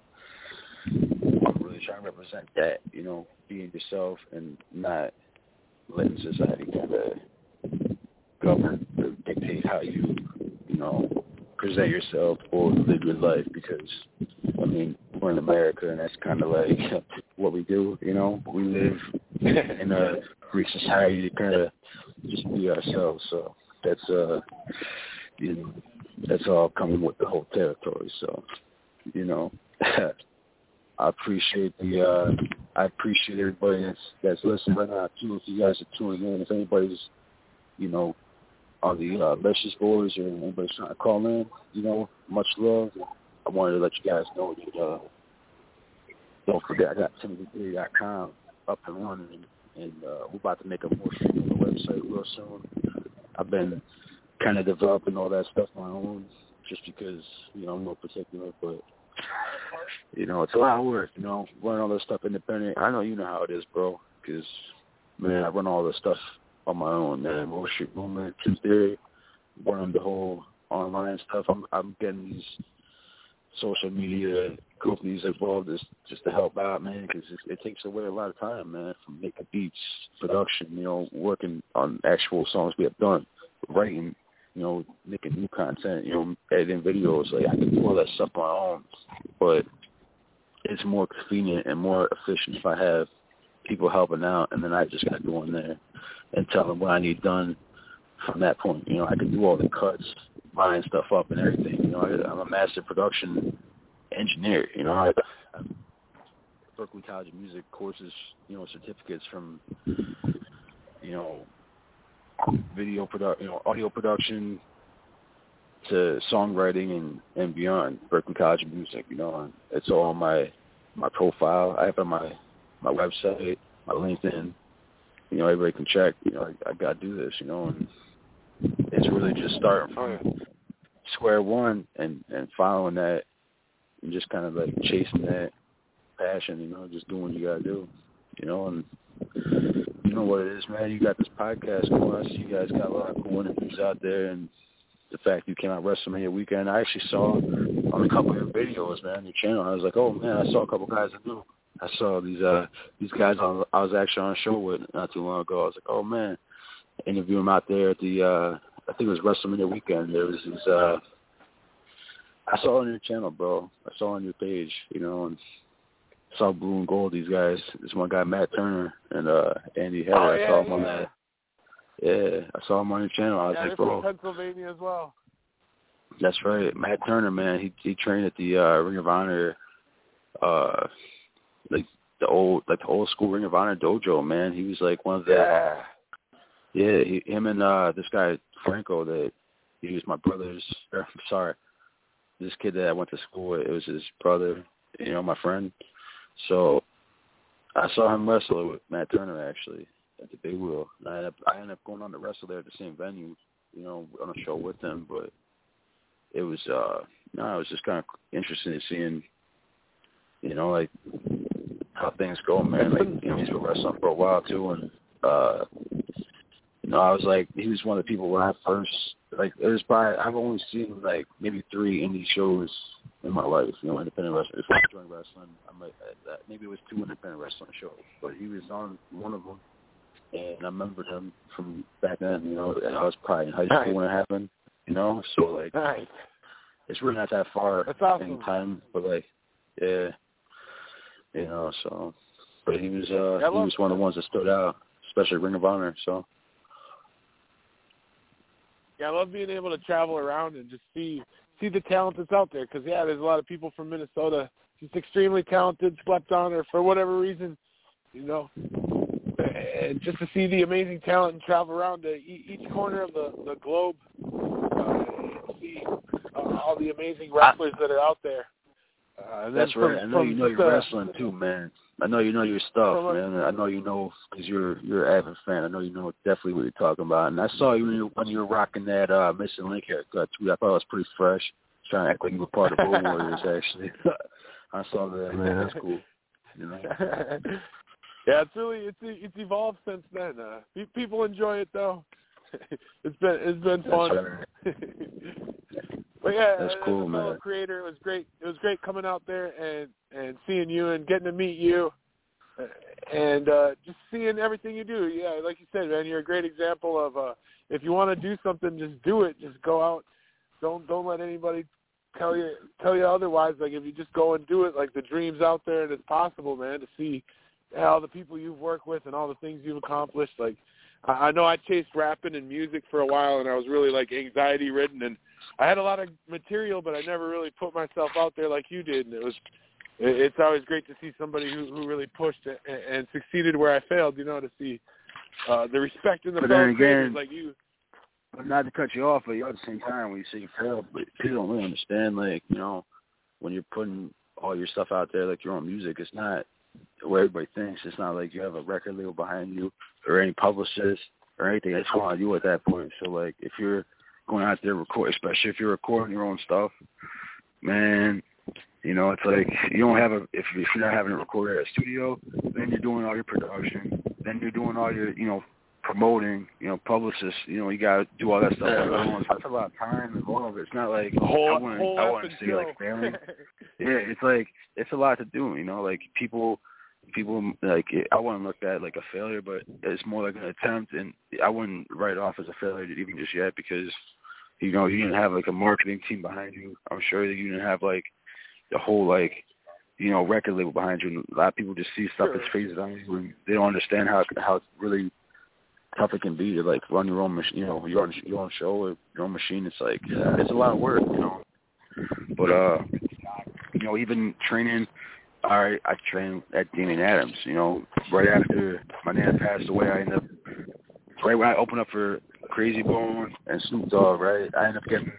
I'm really trying to represent that, you know, being yourself and not letting society kind of govern or dictate how you, you know, present yourself or live your life. Because I mean, we're in America and that's kind of like what we do, you know. We live in a free society to kind of just be ourselves. So that's uh, you know. That's all coming with the whole territory. So, you know, I appreciate the uh, I appreciate everybody that's that's listening right now too. If you guys are tuning in, if anybody's, you know, on the uh, message boards or anybody's trying to call in, you know, much love. I wanted to let you guys know that uh, don't forget I got Timothy theory dot com up and running, and uh, we're about to make a more stream on the website real soon. I've been kind of developing all that stuff on my own just because, you know, I'm more particular, but, you know, it's a lot of work, you know, running all this stuff independent. I know you know how it is, bro, because, man, I run all this stuff on my own, man. Wall Street Movement, Truth Theory, running the whole online stuff. I'm, I'm getting these social media companies involved just, just to help out, man, because it, it takes away a lot of time, man, from making beats, production, you know, working on actual songs we have done, writing, you know, making new content, you know, editing videos. Like, I can do all that stuff on my own, but it's more convenient and more efficient if I have people helping out, and then I just got to go in there and tell them what I need done from that point. You know, I can do all the cuts, line stuff up and everything. You know, I, I'm a master production engineer. You know, I, I Berklee College of Music courses, you know, certificates from, you know, video production, you know, audio production to songwriting and, and beyond. Berklee College of Music, you know, and it's all on my my profile. I have it on my my website, my LinkedIn. You know, everybody can check. You know, I, I got to do this. You know, and it's really just starting from square one and and following that and just kind of like chasing that passion. You know, just doing what you got to do. You know, and you know what it is, man. You got this podcast going. I see you guys got a lot of cool interviews out there, and the fact you came out WrestleMania weekend, I actually saw on a couple of your videos, man, on your channel. I was like, oh man, I saw a couple of guys I knew. I saw these uh these guys I was actually on a show with not too long ago. I was like, oh man, interview them out there at the uh I think it was WrestleMania weekend. There was these uh I saw it on your channel, bro. I saw it on your page, you know, and saw Blue and Gold, these guys. This one guy, Matt Turner, and uh, Andy Heller. Oh, yeah, I saw him yeah. on that. Yeah, I saw him on your channel. I was yeah, like, they're bro. from Pennsylvania as well. That's right. Matt Turner, man, he he trained at the uh, Ring of Honor, uh, like the old like the old school Ring of Honor dojo, man. He was like one of the Yeah. Yeah, he, him and uh, this guy Franco, that he was my brother's. Or, sorry, this kid that I went to school with, it was his brother. You know, my friend. So I saw him wrestle with Matt Turner actually at the Big Wheel. And I ended up, I ended up going on to wrestle there at the same venue, you know, on a show with them. But it was, uh, no, it was just kind of interesting to seeing, you know, like how things go, man. Like, you know, he's been wrestling for a while too, and uh, you know, I was like, he was one of the people when I first, like, it was probably, I've only seen like maybe three indie shows in my life, you know, independent wrestling. Before I joined wrestling, I might, uh, maybe it was two independent wrestling shows, but he was on one of them, and I remembered him from back then, you know, and I was probably in high school Nice. when it happened, you know, so like, Nice. it's really not that far That's awesome. in time, but like, yeah, you know, so, but he was, uh, Yeah, he was one of the ones that stood out, especially Ring of Honor, so. Yeah, I love being able to travel around and just see see the talent that's out there. Because, yeah, there's a lot of people from Minnesota just extremely talented, slept on, or for whatever reason, you know. And just to see the amazing talent and travel around to e- each corner of the, the globe, uh, and see uh, all the amazing wrestlers that are out there. Uh, Uh, That's from, right. I know you know your uh, wrestling too, man. I know you know your stuff, from, man. I know you know because you're you're an avid fan. I know you know definitely what you're talking about. And I saw you when you, when you were rocking that uh, Missing Link haircut too. I thought it was pretty fresh. Trying to act like you were part of Road Warriors, actually. I saw that, man. That's cool. You know. Yeah, it's really it's it's evolved since then. Uh, people enjoy it though. It's been it's been fun. Right. But yeah, that's as cool, a fellow man. creator, it was great. It was great coming out there and and seeing you and getting to meet you, and uh, just seeing everything you do. Yeah, like you said, man, you're a great example of uh, if you want to do something, just do it. Just go out. Don't don't let anybody tell you tell you otherwise. Like if you just go and do it, like the dream's out there and it's possible, man. To see all the people you've worked with and all the things you've accomplished. Like I know I chased rapping and music for a while, and I was really like anxiety ridden, and I had a lot of material, but I never really put myself out there like you did. And it was it's always great to see somebody who, who really pushed and, and succeeded where I failed. You know, to see uh, the respect in the but fellow then creators again, like you. But not to cut you off, but at the same time, when you say you failed, but people don't really understand, like, you know, when you're putting all your stuff out there, like your own music, it's not what everybody thinks. It's not like you have a record label behind you or any publicist or anything. It's on you at that point. So, like, if you're going out there record, especially if you're recording your own stuff, man, you know, it's like you don't have a, if, if you're not having it recorded at a studio, then you're doing all your production, then you're doing all your, you know, promoting, you know, publicists, you know, you got to do all that stuff. Yeah. That's a lot of time involved. It's not like whole, I wouldn't, I wouldn't say like failing. Yeah, it's like it's a lot to do. You know, like people, people like I wouldn't look at it like a failure, but it's more like an attempt, and I wouldn't write it off as a failure even just yet because you know you didn't have like a marketing team behind you. I'm sure that you didn't have like the whole like you know record label behind you. And a lot of people just see stuff Sure. that's face value and they don't understand how how it's really tough it can be to like run your own machine, you know, your own your own show or your own machine. It's like it's a lot of work, you know. But uh, you know, even training, I I trained at Damian Adams. You know, right after my dad passed away, I ended up right when I opened up for Crazy Bone and Snoop Dogg. Right, I ended up getting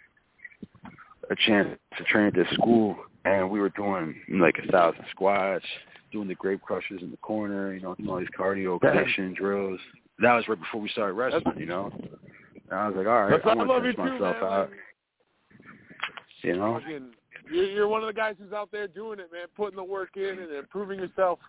a chance to train at this school, and we were doing like a thousand squats, doing the grape crushers in the corner, you know, doing all these cardio condition drills. That was right before we started wrestling, you know. And I was like, all right, I'm going to test myself too, out. You know? You're one of the guys who's out there doing it, man, putting the work in and improving yourself.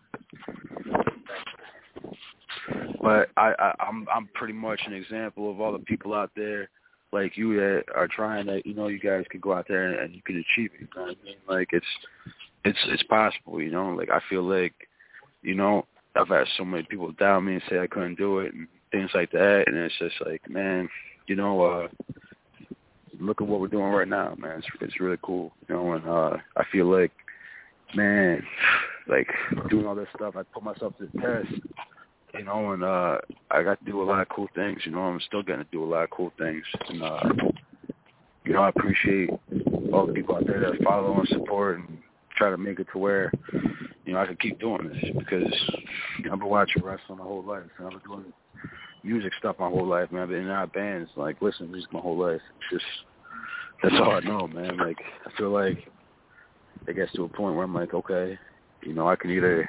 But I, I, I'm I'm pretty much an example of all the people out there like you that are trying to, you know, you guys could go out there and, and you can achieve it. You know what I mean? Like, it's, it's, it's possible, you know? Like, I feel like, you know, I've had so many people doubt me and say I couldn't do it and things like that, and it's just like, man, you know, uh, look at what we're doing right now, man. It's, it's really cool, you know, and uh, I feel like, man, like doing all this stuff, I put myself to the test, you know, and uh, I got to do a lot of cool things, you know. I'm still getting to do a lot of cool things, and uh, you know, I appreciate all the people out there that follow and support and try to make it to where, you know, I can keep doing this because you know, I've been watching wrestling my whole life. And I've been doing music stuff my whole life, man. I've been in our bands, like, listening to music my whole life. It's just, that's all I know, man. Like, I feel like it gets to a point where I'm like, okay, you know, I can either,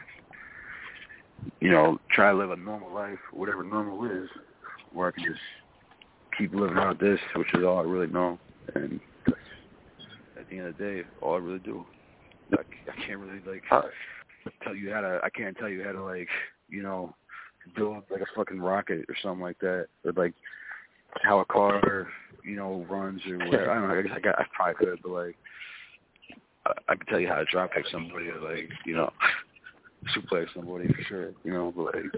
you know, try to live a normal life, whatever normal is, or I can just keep living out this, which is all I really know. And at the end of the day, all I really do. I, I can't really, like, tell you how to, I can't tell you how to, like, you know, build, like, a fucking rocket or something like that. Or, like, how a car, you know, runs or whatever. I don't know. I guess I, got, I probably could, but, like, I, I can tell you how to drop kick somebody or, like, you know, suplex somebody for sure, you know, but, like,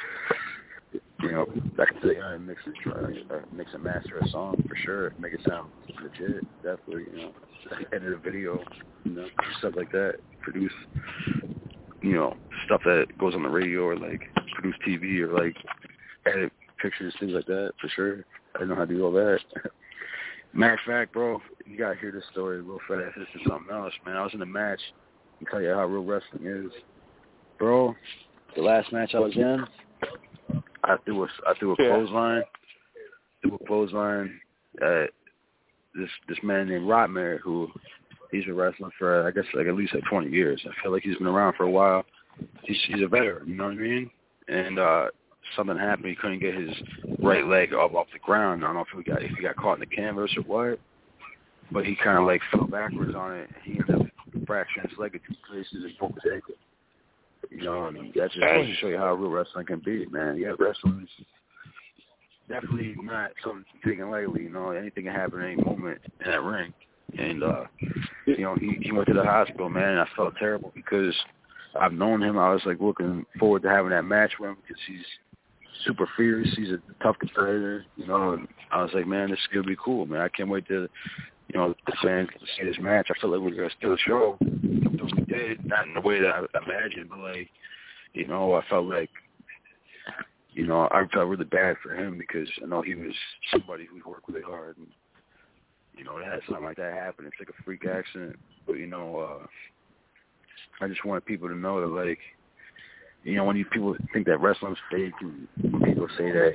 you know, I can tell you how to mix and try, uh, mix and master a song for sure, make it sound legit, definitely, you know, edit a video, you know, stuff like that, produce, you know, stuff that goes on the radio or, like, produce T V or, like, edit pictures, things like that, for sure. I know how to do all that. Matter of fact, bro, you got to hear this story real fast. This is something else, man. I was in a match. I can tell you how real wrestling is. Bro, the last match I was in, I threw a, I threw a yeah. clothesline, threw a clothesline at this this man named Rotmare, who he's been wrestling for, I guess, like at least like twenty years. I feel like he's been around for a while. He's, he's a veteran, you know what I mean? And uh, something happened. He couldn't get his right leg up off the ground. I don't know if he got if he got caught in the canvas or what, but he kind of like fell backwards on it. He ended up fracturing his leg in two places and broke his ankle. You know, and that just goes to show you how real wrestling can be, man. Yeah, wrestling is definitely not something taken lightly. You know, anything can happen at any moment in that ring. And, uh, you know, he, he went to the hospital, man, and I felt terrible because I've known him. I was, like, looking forward to having that match with him because he's super fierce. He's a tough competitor, you know. And I was like, man, this is going to be cool, man. I can't wait to, you know, the fans to see this match. I feel like we're going to steal the show. We did, not in the way that I imagined, but, like, you know, I felt like, you know, I felt really bad for him because I know he was somebody who worked really hard. And, you know, to have something like that happen, it's like a freak accident. But, you know, uh, I just wanted people to know that, like, you know, when you people think that wrestling's fake and when people say that,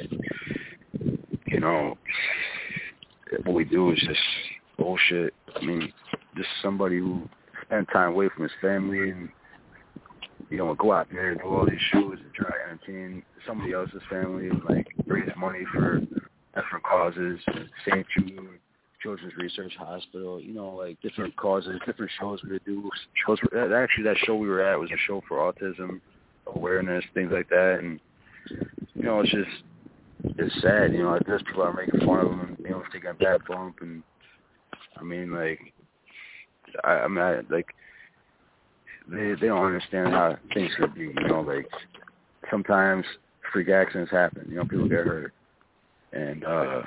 you know, what we do is just bullshit. I mean, just somebody who spent time away from his family and, you know, go out there and do all these shows and try to entertain somebody else's family and, like, raise money for different causes, Saint Jude, Children's Research Hospital, you know, like, different causes, different shows we would do. Shows for, actually, that show we were at was a show for autism awareness, things like that. And, you know, it's just, it's sad, you know, like, there's people are making fun of them and, you know, if they got bad bump. And, I mean, like, I, I mean, I, like, They they don't understand how things could be, you know, like sometimes freak accidents happen, you know, people get hurt. And uh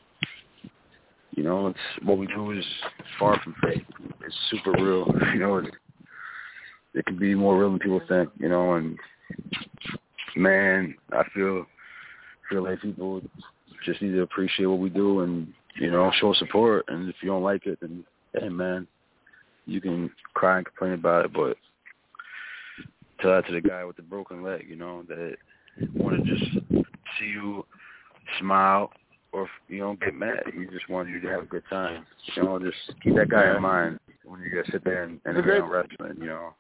you know, it's what we do is far from fake. It's super real, you know, it, it can be more real than people think, you know, and man, I feel feel like people just need to appreciate what we do and, you know, show support, and if you don't like it then hey man, you can cry and complain about it, but tell that to the guy with the broken leg, you know, that want to just see you smile or, you know, get mad. He just wants you to have a good time. You know, just keep that guy in mind when you guys sit there and, and agree on wrestling, you know.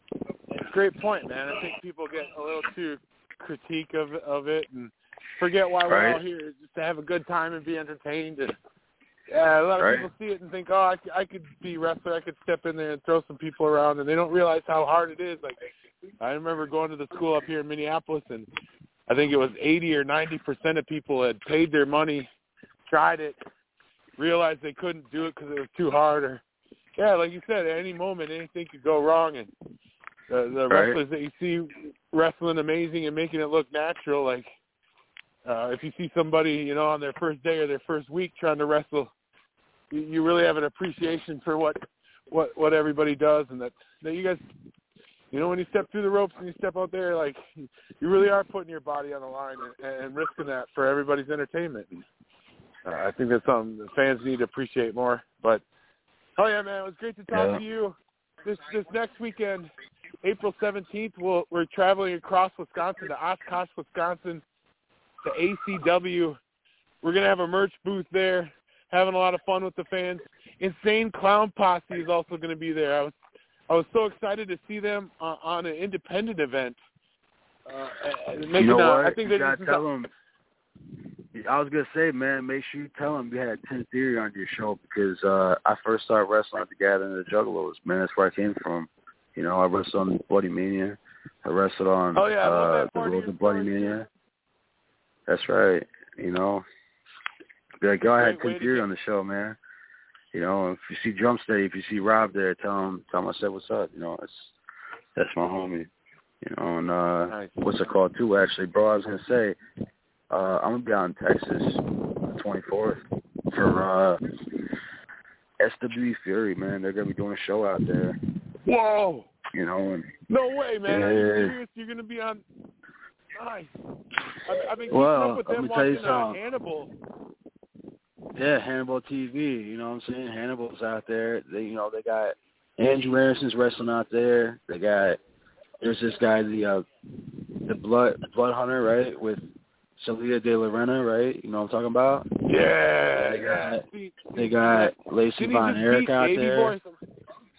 Great point, man. I think people get a little too critique of of it and forget why we're right. all here, just to have a good time and be entertained. And yeah, a lot of right. people see it and think, oh, I, I could be a wrestler. I could step in there and throw some people around, and they don't realize how hard it is. Like, I remember going to the school up here in Minneapolis, and I think it was eighty or ninety percent of people had paid their money, tried it, realized they couldn't do it because it was too hard. Or, yeah, like you said, at any moment, anything could go wrong. And the, the right. wrestlers that you see wrestling amazing and making it look natural, like uh, if you see somebody, you know, on their first day or their first week trying to wrestle, you, you really have an appreciation for what, what, what everybody does, and that, that you guys – you know, when you step through the ropes and you step out there, like, you really are putting your body on the line and, and risking that for everybody's entertainment. And, uh, I think that's something the fans need to appreciate more. But, oh, yeah, man, it was great to talk yeah. to you. This this next weekend, April seventeenth, we'll, we're traveling across Wisconsin to Oshkosh, Wisconsin, to A C W. We're going to have a merch booth there, having a lot of fun with the fans. Insane Clown Posse is also going to be there. I was I was so excited to see them uh, on an independent event. Uh, you know a, what? I think you gotta tell a, them. I was gonna say, man, make sure you tell them you had Ten Theory on your show because uh, I first started wrestling at the Gathering of the Juggalos. Man, that's where I came from. You know, I wrestled on Bloody Mania. I wrestled on oh, yeah, uh, the Road to Bloody Mania. That's right. You know, be like, yo, I had Ten Theory on the show, man. You know, if you see Drum Steady, if you see Rob there, tell him, tell him I said what's up. You know, it's that's my homie. You know, and uh, nice. What's it called too? Actually, bro, I was gonna say, uh, I'm gonna be out in Texas on the twenty-fourth for uh, S W E Fury. Man, they're gonna be doing a show out there. Whoa! You know, and no way, man. Yeah. Are you serious? You're gonna be on? Nice. I've, I've been keeping well, up with them tell you watching uh, something. Hannibal. Yeah, Hannibal T V. You know what I'm saying? Hannibal's out there. They, you know, they got Andrew Harrison's wrestling out there. They got there's this guy, the uh, the blood Blood Hunter, right, with Celia De La Renta, right? You know what I'm talking about? Yeah. They got they got Lacey Von Erich out there.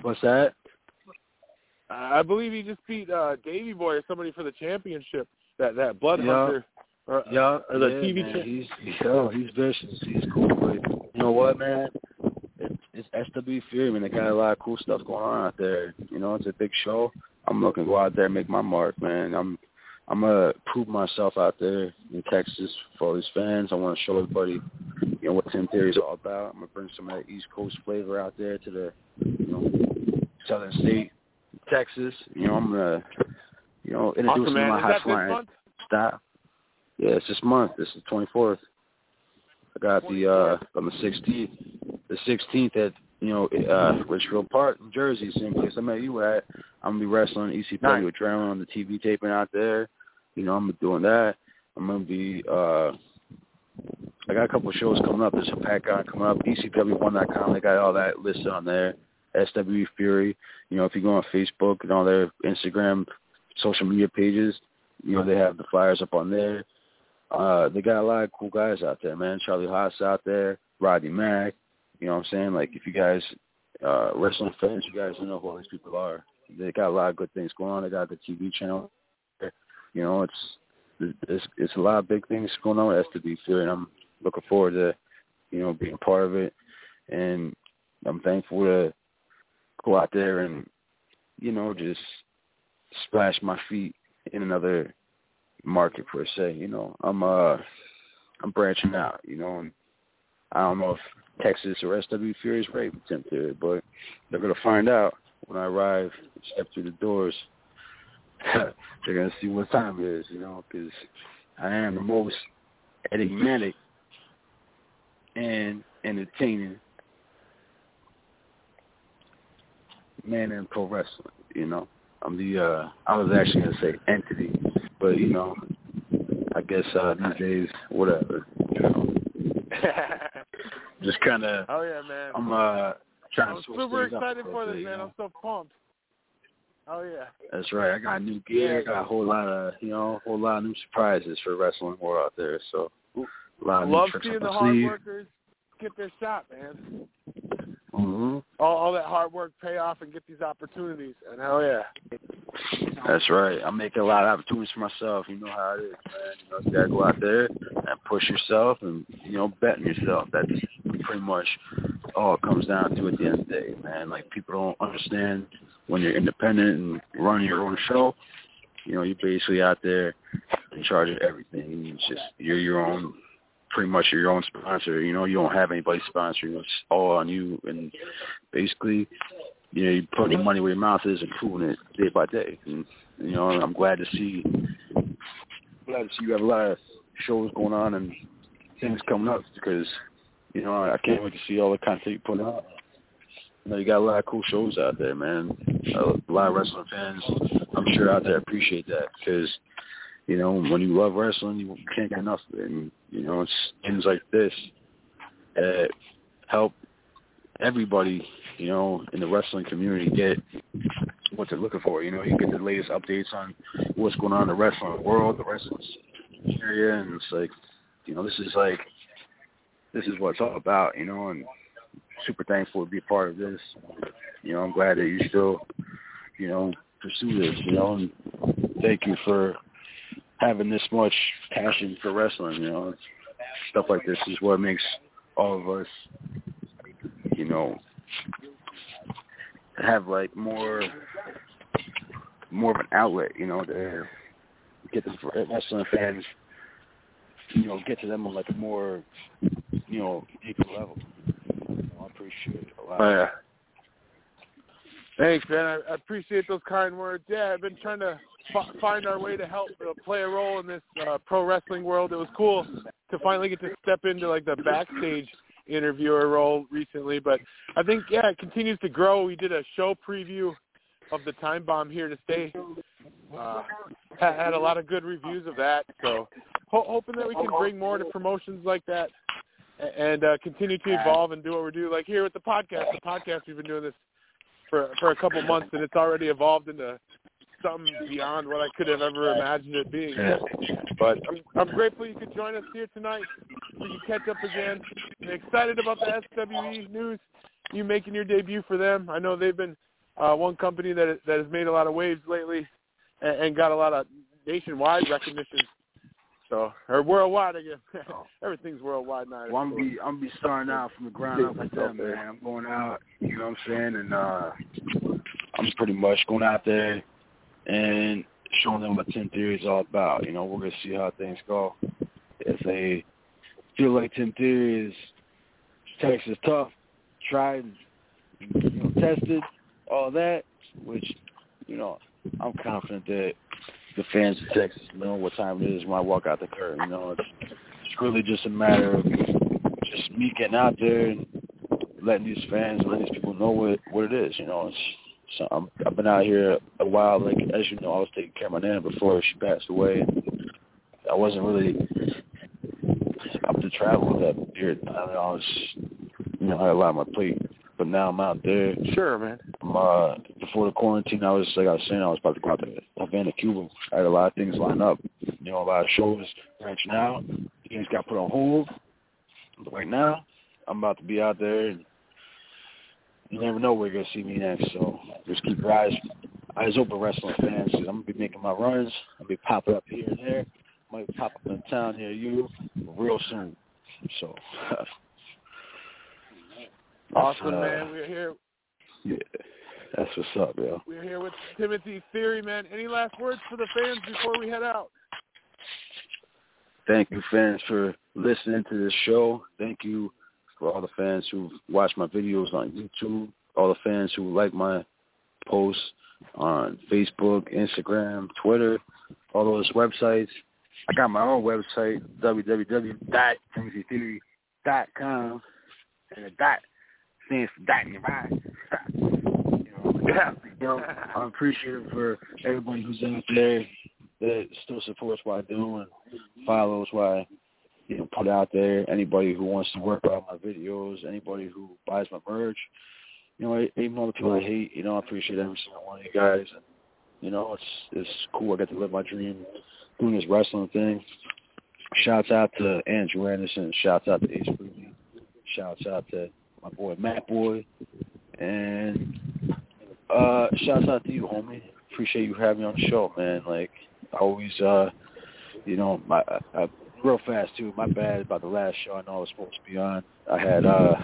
What's that? I believe he just beat uh, Davey Boy or somebody for the championship. That that Blood Yeah. Hunter. Or, Yeah, or the yeah, T V man. cha- He's yo, he's vicious. He's cool, but you know what, man? It's, it's S W Fury, man. They got a lot of cool stuff going on out there. You know, it's a big show. I'm looking to go out there and make my mark, man. I'm I'm gonna prove myself out there in Texas for all these fans. I want to show everybody, you know, what Tim Theory is all about. I'm gonna bring some of that East Coast flavor out there to the, you know, Southern State, Texas. You know, I'm gonna, you know, introduce awesome, some of my man. Is high that this flying month? style. Yeah, it's this month. This is the twenty-fourth. I got the uh on the sixteenth, the sixteenth at you know uh Richfield Park, New Jersey, same place I met you at. I'm gonna be wrestling E C W Nice. Adrenaline on the T V taping out there. You know, I'm gonna be doing that. I'm gonna be uh I got a couple of shows coming up. There's a pack on coming up. E C W one dot com. They got all that listed on there. S W Fury. You know, if you go on Facebook and all their Instagram, social media pages, you know they have the flyers up on there. Uh, they got a lot of cool guys out there, man. Charlie Haas out there, Rodney Mack. You know what I'm saying? Like, if you guys, uh, wrestling fans, you guys know who all these people are. They got a lot of good things going on. They got the T V channel. You know, it's it's, it's a lot of big things going on with S W Fury, and I'm looking forward to, you know, being a part of it. And I'm thankful to go out there and, you know, just splash my feet in another market per se. You know, I'm uh I'm branching out, you know, and I don't know if Texas or S W Fury is ready for Tim Theory, but they're gonna find out when I arrive and step through the doors. They're gonna see what time it is, you know, because I am the most enigmatic and entertaining man in pro wrestling, you know. I'm the uh I was actually gonna say entity, but you know, I guess uh these days, whatever, you know. Just kinda Oh yeah, man. I'm uh trying I'm to switch super things up excited a for little this, bit, man. you know? I'm so pumped. Oh yeah. That's right. I got new gear, I got a whole lot of you know, a whole lot of new surprises for wrestling world out there. So a lot of Love new tricks seeing up the my hard sleeve. workers get their shot, man. Mm-hmm. All, all that hard work pay off and get these opportunities, and hell yeah. That's right. I'm making a lot of opportunities for myself. You know how it is, man. You know, you gotta go out there and push yourself and, you know, bet on yourself. That's pretty much all it comes down to at the end of the day, man. Like, people don't understand when you're independent and running your own show, you know, you're basically out there in charge of everything. It's just, you're your own, pretty much your own sponsor. You know, you don't have anybody sponsoring you. It's all on you. And basically, you know, you put your money where your mouth is and proving it day by day. And, you know, I'm glad to see, glad to see you have a lot of shows going on and things coming up because, you know, I can't wait to see all the content you put out. You know, you got a lot of cool shows out there, man. A lot of wrestling fans, I'm sure, out there appreciate that because, you know, when you love wrestling, you can't get enough of it. And, you know, it's things like this that help everybody, you know, in the wrestling community get what they're looking for. You know, you get the latest updates on what's going on in the wrestling world, the wrestling area, and it's like, you know, this is like, this is what it's all about, you know, and super thankful to be a part of this. You know, I'm glad that you still, you know, pursue this, you know, and thank you for having this much passion for wrestling, you know. Stuff like this is what makes all of us, you know, have like more more of an outlet, you know, to get the wrestling fans, you know, get to them on like a more, you know, deeper level. You know, I appreciate it a lot. Oh, yeah. Thanks, man. I, I appreciate those kind words. Yeah, I've been trying to f- find our way to help uh, play a role in this uh, pro wrestling world. It was cool to finally get to step into like the backstage interviewer role recently, but I think, yeah, it continues to grow. We did a show preview of the Time Bomb Here to Stay. Uh, had, had a lot of good reviews of that, so ho- hoping that we can bring more to promotions like that and uh, continue to evolve and do what we do. Like here with the podcast, the podcast, we've been doing this for for a couple months, and it's already evolved into something beyond what I could have ever imagined it being. But I'm, I'm grateful you could join us here tonight. We can catch up again. I'm excited about the S W E news, you making your debut for them. I know they've been uh, one company that that has made a lot of waves lately and, and got a lot of nationwide recognition. So, or worldwide, I guess. Everything's worldwide now. Well, I'm be I'm be starting out from the ground up like that, man. I'm going out, you know what I'm saying, and uh, I'm pretty much going out there and showing them what Tim Theory is all about. You know, we're gonna see how things go. If they feel like Tim Theory is Texas tough, tried, you know, tested, all that, which, you know, I'm confident that the fans of Texas know what time it is when I walk out the curtain. You know, it's, it's really just a matter of just me getting out there and letting these fans, letting these people know what what it is. You know, it's, so I'm, I've been out here a while. Like, as you know, I was taking care of my nana before she passed away. And I wasn't really up to travel that period. I, mean, I was, you know, I had a lot on my plate. But now I'm out there. Sure, man. I'm, uh, before the quarantine, I was, like I was saying, I was about to go out to Havana, Cuba. I had a lot of things lined up. You know, a lot of shows branching out. Things got put on hold. But right now, I'm about to be out there. And you never know where you're going to see me next. So just keep your eyes, eyes open, wrestling fans. I'm going to be making my runs. I'm going to be popping up here and there. I might pop up in town near you real soon. So... Awesome, uh, man. We're here. Yeah, that's what's up, yo. We're here with Timothy Theory, man. Any last words for the fans before we head out? Thank you, fans, for listening to this show. Thank you for all the fans who watch my videos on YouTube, all the fans who like my posts on Facebook, Instagram, Twitter, all those websites. I got my own website, w w w dot timothy theory dot com, and a dot stands for dot in your mind. You know, yeah, you know, I'm appreciative for everybody who's out there that still supports what I do and follows what I, you know, put out there. Anybody who wants to work on my videos, anybody who buys my merch, you know, even all the people I hate, you know, I appreciate every single one of you guys. And, you know, it's it's cool. I get to live my dream doing this wrestling thing. Shouts out to Andrew Anderson. Shouts out to Ace Frehley. Shouts out to my boy Matt Boy, and uh, shouts out to you, homie. Appreciate you having me on the show, man. Like, I always, uh, you know, my I, real fast too. My bad about the last show. I know I was supposed to be on. I had uh,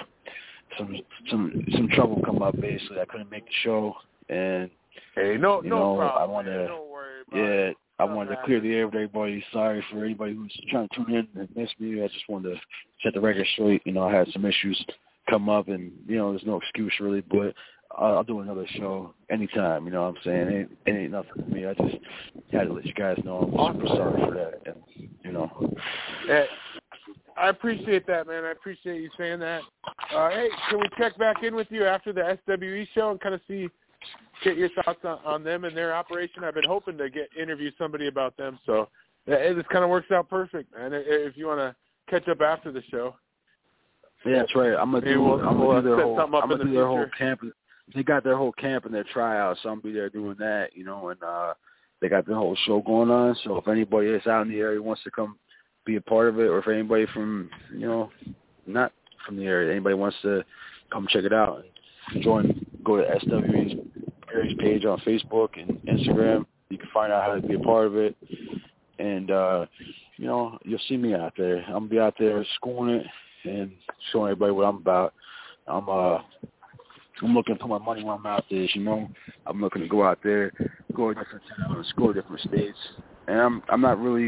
some some some trouble come up. Basically, I couldn't make the show, and hey, no, you no know, problem. I wanted to, Don't worry about yeah. it. I wanted to clear the air with everybody. Sorry for anybody who's trying to tune in and miss me. I just wanted to set the record straight. You know, I had some issues come up, and, you know, there's no excuse really, but I'll, I'll do another show anytime, you know what I'm saying? It ain't, it ain't nothing to me. I just had to let you guys know I'm super sorry for that, and, you know. Hey, I appreciate that, man. I appreciate you saying that. Uh, hey, can we check back in with you after the S W E show and kind of see, get your thoughts on, on them and their operation? I've been hoping to get interview somebody about them, so it, this kind of works out perfect, man. If you want to catch up after the show. Yeah, that's right. I'm gonna do. We'll, I'm gonna we'll do their set whole. something up I'm in gonna the do their future. whole camp. They got their whole camp and their tryouts, so I'm gonna be there doing that. You know, and uh, they got the whole show going on. So if anybody that's out in the area wants to come be a part of it, or if anybody from, you know, not from the area, anybody wants to come check it out and join, go to S W E's page on Facebook and Instagram. You can find out how to be a part of it, and uh, you know, you'll see me out there. I'm gonna be out there schooling it and showing everybody what I'm about. I'm uh, I'm looking to put my money where I'm out there. You know, I'm looking to go out there, go to different towns, go to different states, and I'm I'm not really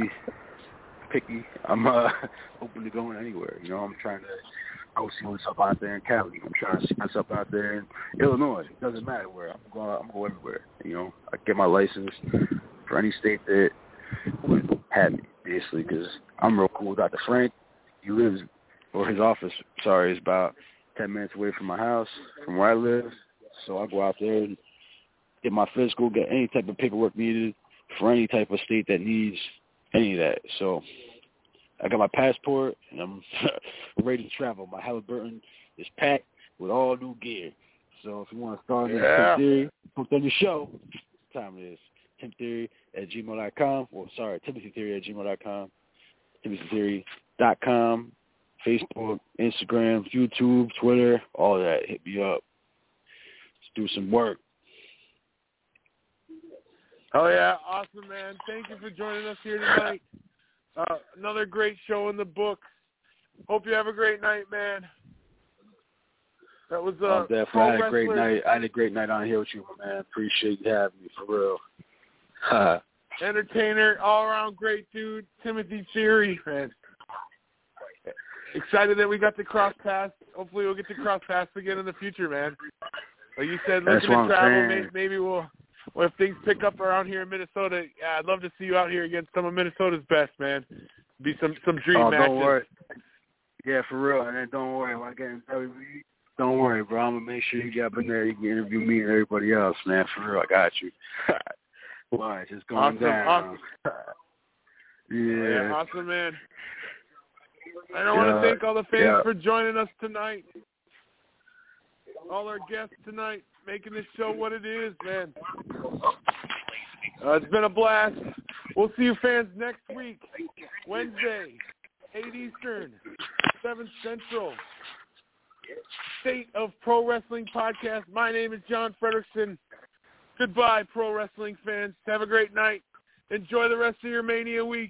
picky. I'm uh, open to going anywhere. You know, I'm trying to go see what's up out there in Cali. I'm trying to see what's up out there in Illinois. It doesn't matter where. I'm going. I'm going everywhere. You know, I get my license for any state that would have me, basically, because I'm real cool with Doctor Frank. He lives, or his office, sorry, is about ten minutes away from my house, from where I live. So I go out there and get my physical, get any type of paperwork needed for any type of state that needs any of that. So I got my passport, and I'm ready to travel. My Halliburton is packed with all new gear. So if you want to start in yeah. Tim Theory, book on your show, what time it is. Tim Theory at gmail dot com. Well, sorry, Timothy Theory at gmail dot com. Timothy Theory dot com. Facebook, Instagram, YouTube, Twitter, all that. Hit me up. do some work. Oh, yeah. Awesome, man. Thank you for joining us here tonight. Uh, another great show in the books. Hope you have a great night, man. That was uh, oh, definitely. I had a great night. I had a great night on here with you, man. Appreciate you having me, for real. Entertainer, all-around great dude, Timothy Theory, man. Excited that we got to cross paths. Hopefully we'll get to cross paths again in the future, man. Like you said, looking to travel, maybe, maybe we'll, well, if things pick up around here in Minnesota, yeah, I'd love to see you out here against some of Minnesota's best, man. Be some, some dream oh, matches. Don't worry. Yeah, for real. And then don't worry. When I get in W W E, don't worry, bro. I'm going to make sure you get up in there. You can interview me and everybody else, man. For real, I got you. Well, it's just going awesome, down. Awesome. Yeah. yeah. Awesome, man. I don't yeah. want to thank all the fans yeah. for joining us tonight. All our guests tonight, making this show what it is, man. Uh, it's been a blast. We'll see you fans next week, Wednesday, eight Eastern, seven Central. State of Pro Wrestling Podcast. My name is John Frederickson. Goodbye, pro wrestling fans. Have a great night. Enjoy the rest of your Mania week.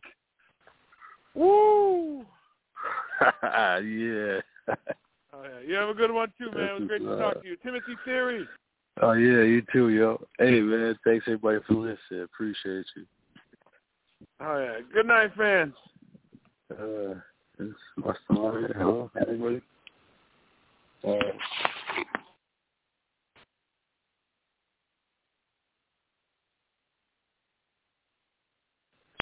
Woo! yeah. Oh, yeah. You have a good one, too, man. It was great to talk to you. Timothy Theory. Oh, yeah, you too, yo. Hey, man, thanks, everybody, for listening. Appreciate you. Oh, yeah. Good night, fans. Uh, it's my son. Hello, everybody. Uh,